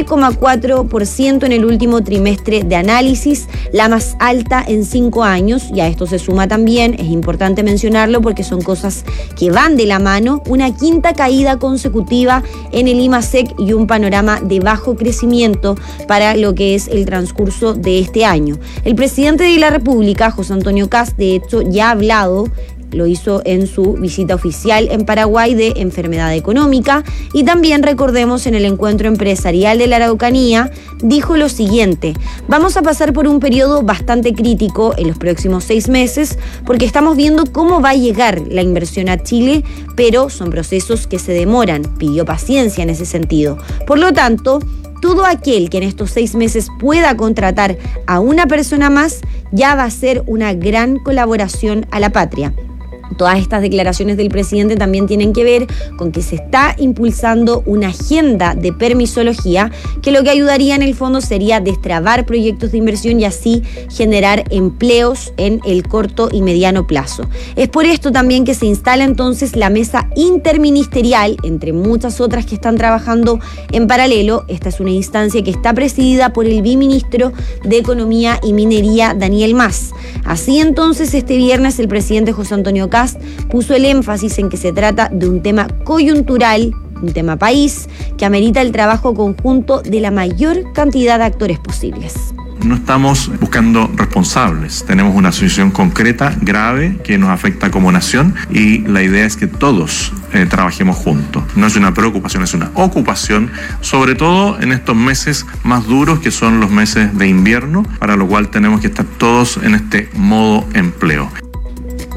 9,4% en el último trimestre de análisis, la más alta en 5 años, y a esto se suma también, es importante mencionarlo porque son cosas que van de la mano, una quinta caída consecutiva en el IMASEC y un panorama de bajo crecimiento para lo que es el transcurso de este año. El presidente de la República, José Antonio Kast, de hecho, ya ha hablado, lo hizo en su visita oficial en Paraguay, de enfermedad económica, y también, recordemos, en el encuentro empresarial de la Araucanía, dijo lo siguiente: vamos a pasar por un periodo bastante crítico en los próximos 6 meses porque estamos viendo cómo va a llegar la inversión a Chile, pero son procesos que se demoran. Pidió paciencia en ese sentido. Por lo tanto, todo aquel que en estos 6 meses pueda contratar a una persona más ya va a ser una gran colaboración a la patria. Todas estas declaraciones del presidente también tienen que ver con que se está impulsando una agenda de permisología que lo que ayudaría en el fondo sería destrabar proyectos de inversión y así generar empleos en el corto y mediano plazo. Es por esto también que se instala entonces la mesa interministerial, entre muchas otras que están trabajando en paralelo. Esta es una instancia que está presidida por el viceministro de Economía y Minería, Daniel Mas. Así entonces, este viernes el presidente José Antonio Kast puso el énfasis en que se trata de un tema coyuntural, un tema país, que amerita el trabajo conjunto de la mayor cantidad de actores posibles. No estamos buscando responsables, tenemos una situación concreta, grave, que nos afecta como nación y la idea es que todos trabajemos juntos. No es una preocupación, es una ocupación, sobre todo en estos meses más duros que son los meses de invierno, para lo cual tenemos que estar todos en este modo empleo.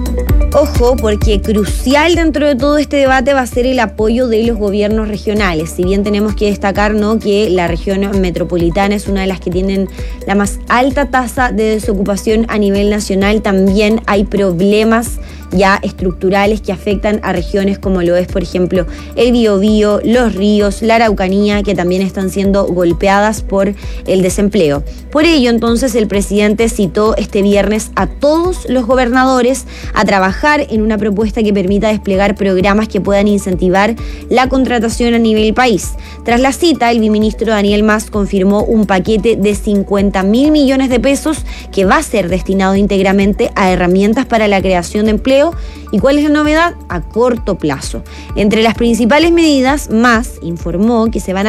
Ojo, porque crucial dentro de todo este debate va a ser el apoyo de los gobiernos regionales. Si bien tenemos que destacar, ¿no?, que la región metropolitana es una de las que tienen la más alta tasa de desocupación a nivel nacional, también hay problemas ya estructurales que afectan a regiones como lo es, por ejemplo, el Biobío, Los Ríos, la Araucanía, que también están siendo golpeadas por el desempleo. Por ello, entonces, el presidente citó este viernes a todos los gobernadores a trabajar en una propuesta que permita desplegar programas que puedan incentivar la contratación a nivel país. Tras la cita, el viceministro Daniel Mas confirmó un paquete de 50.000 millones de pesos que va a ser destinado íntegramente a herramientas para la creación de empleo. ¿Y cuál es la novedad? A corto plazo. Entre las principales medidas, Mas informó que se van a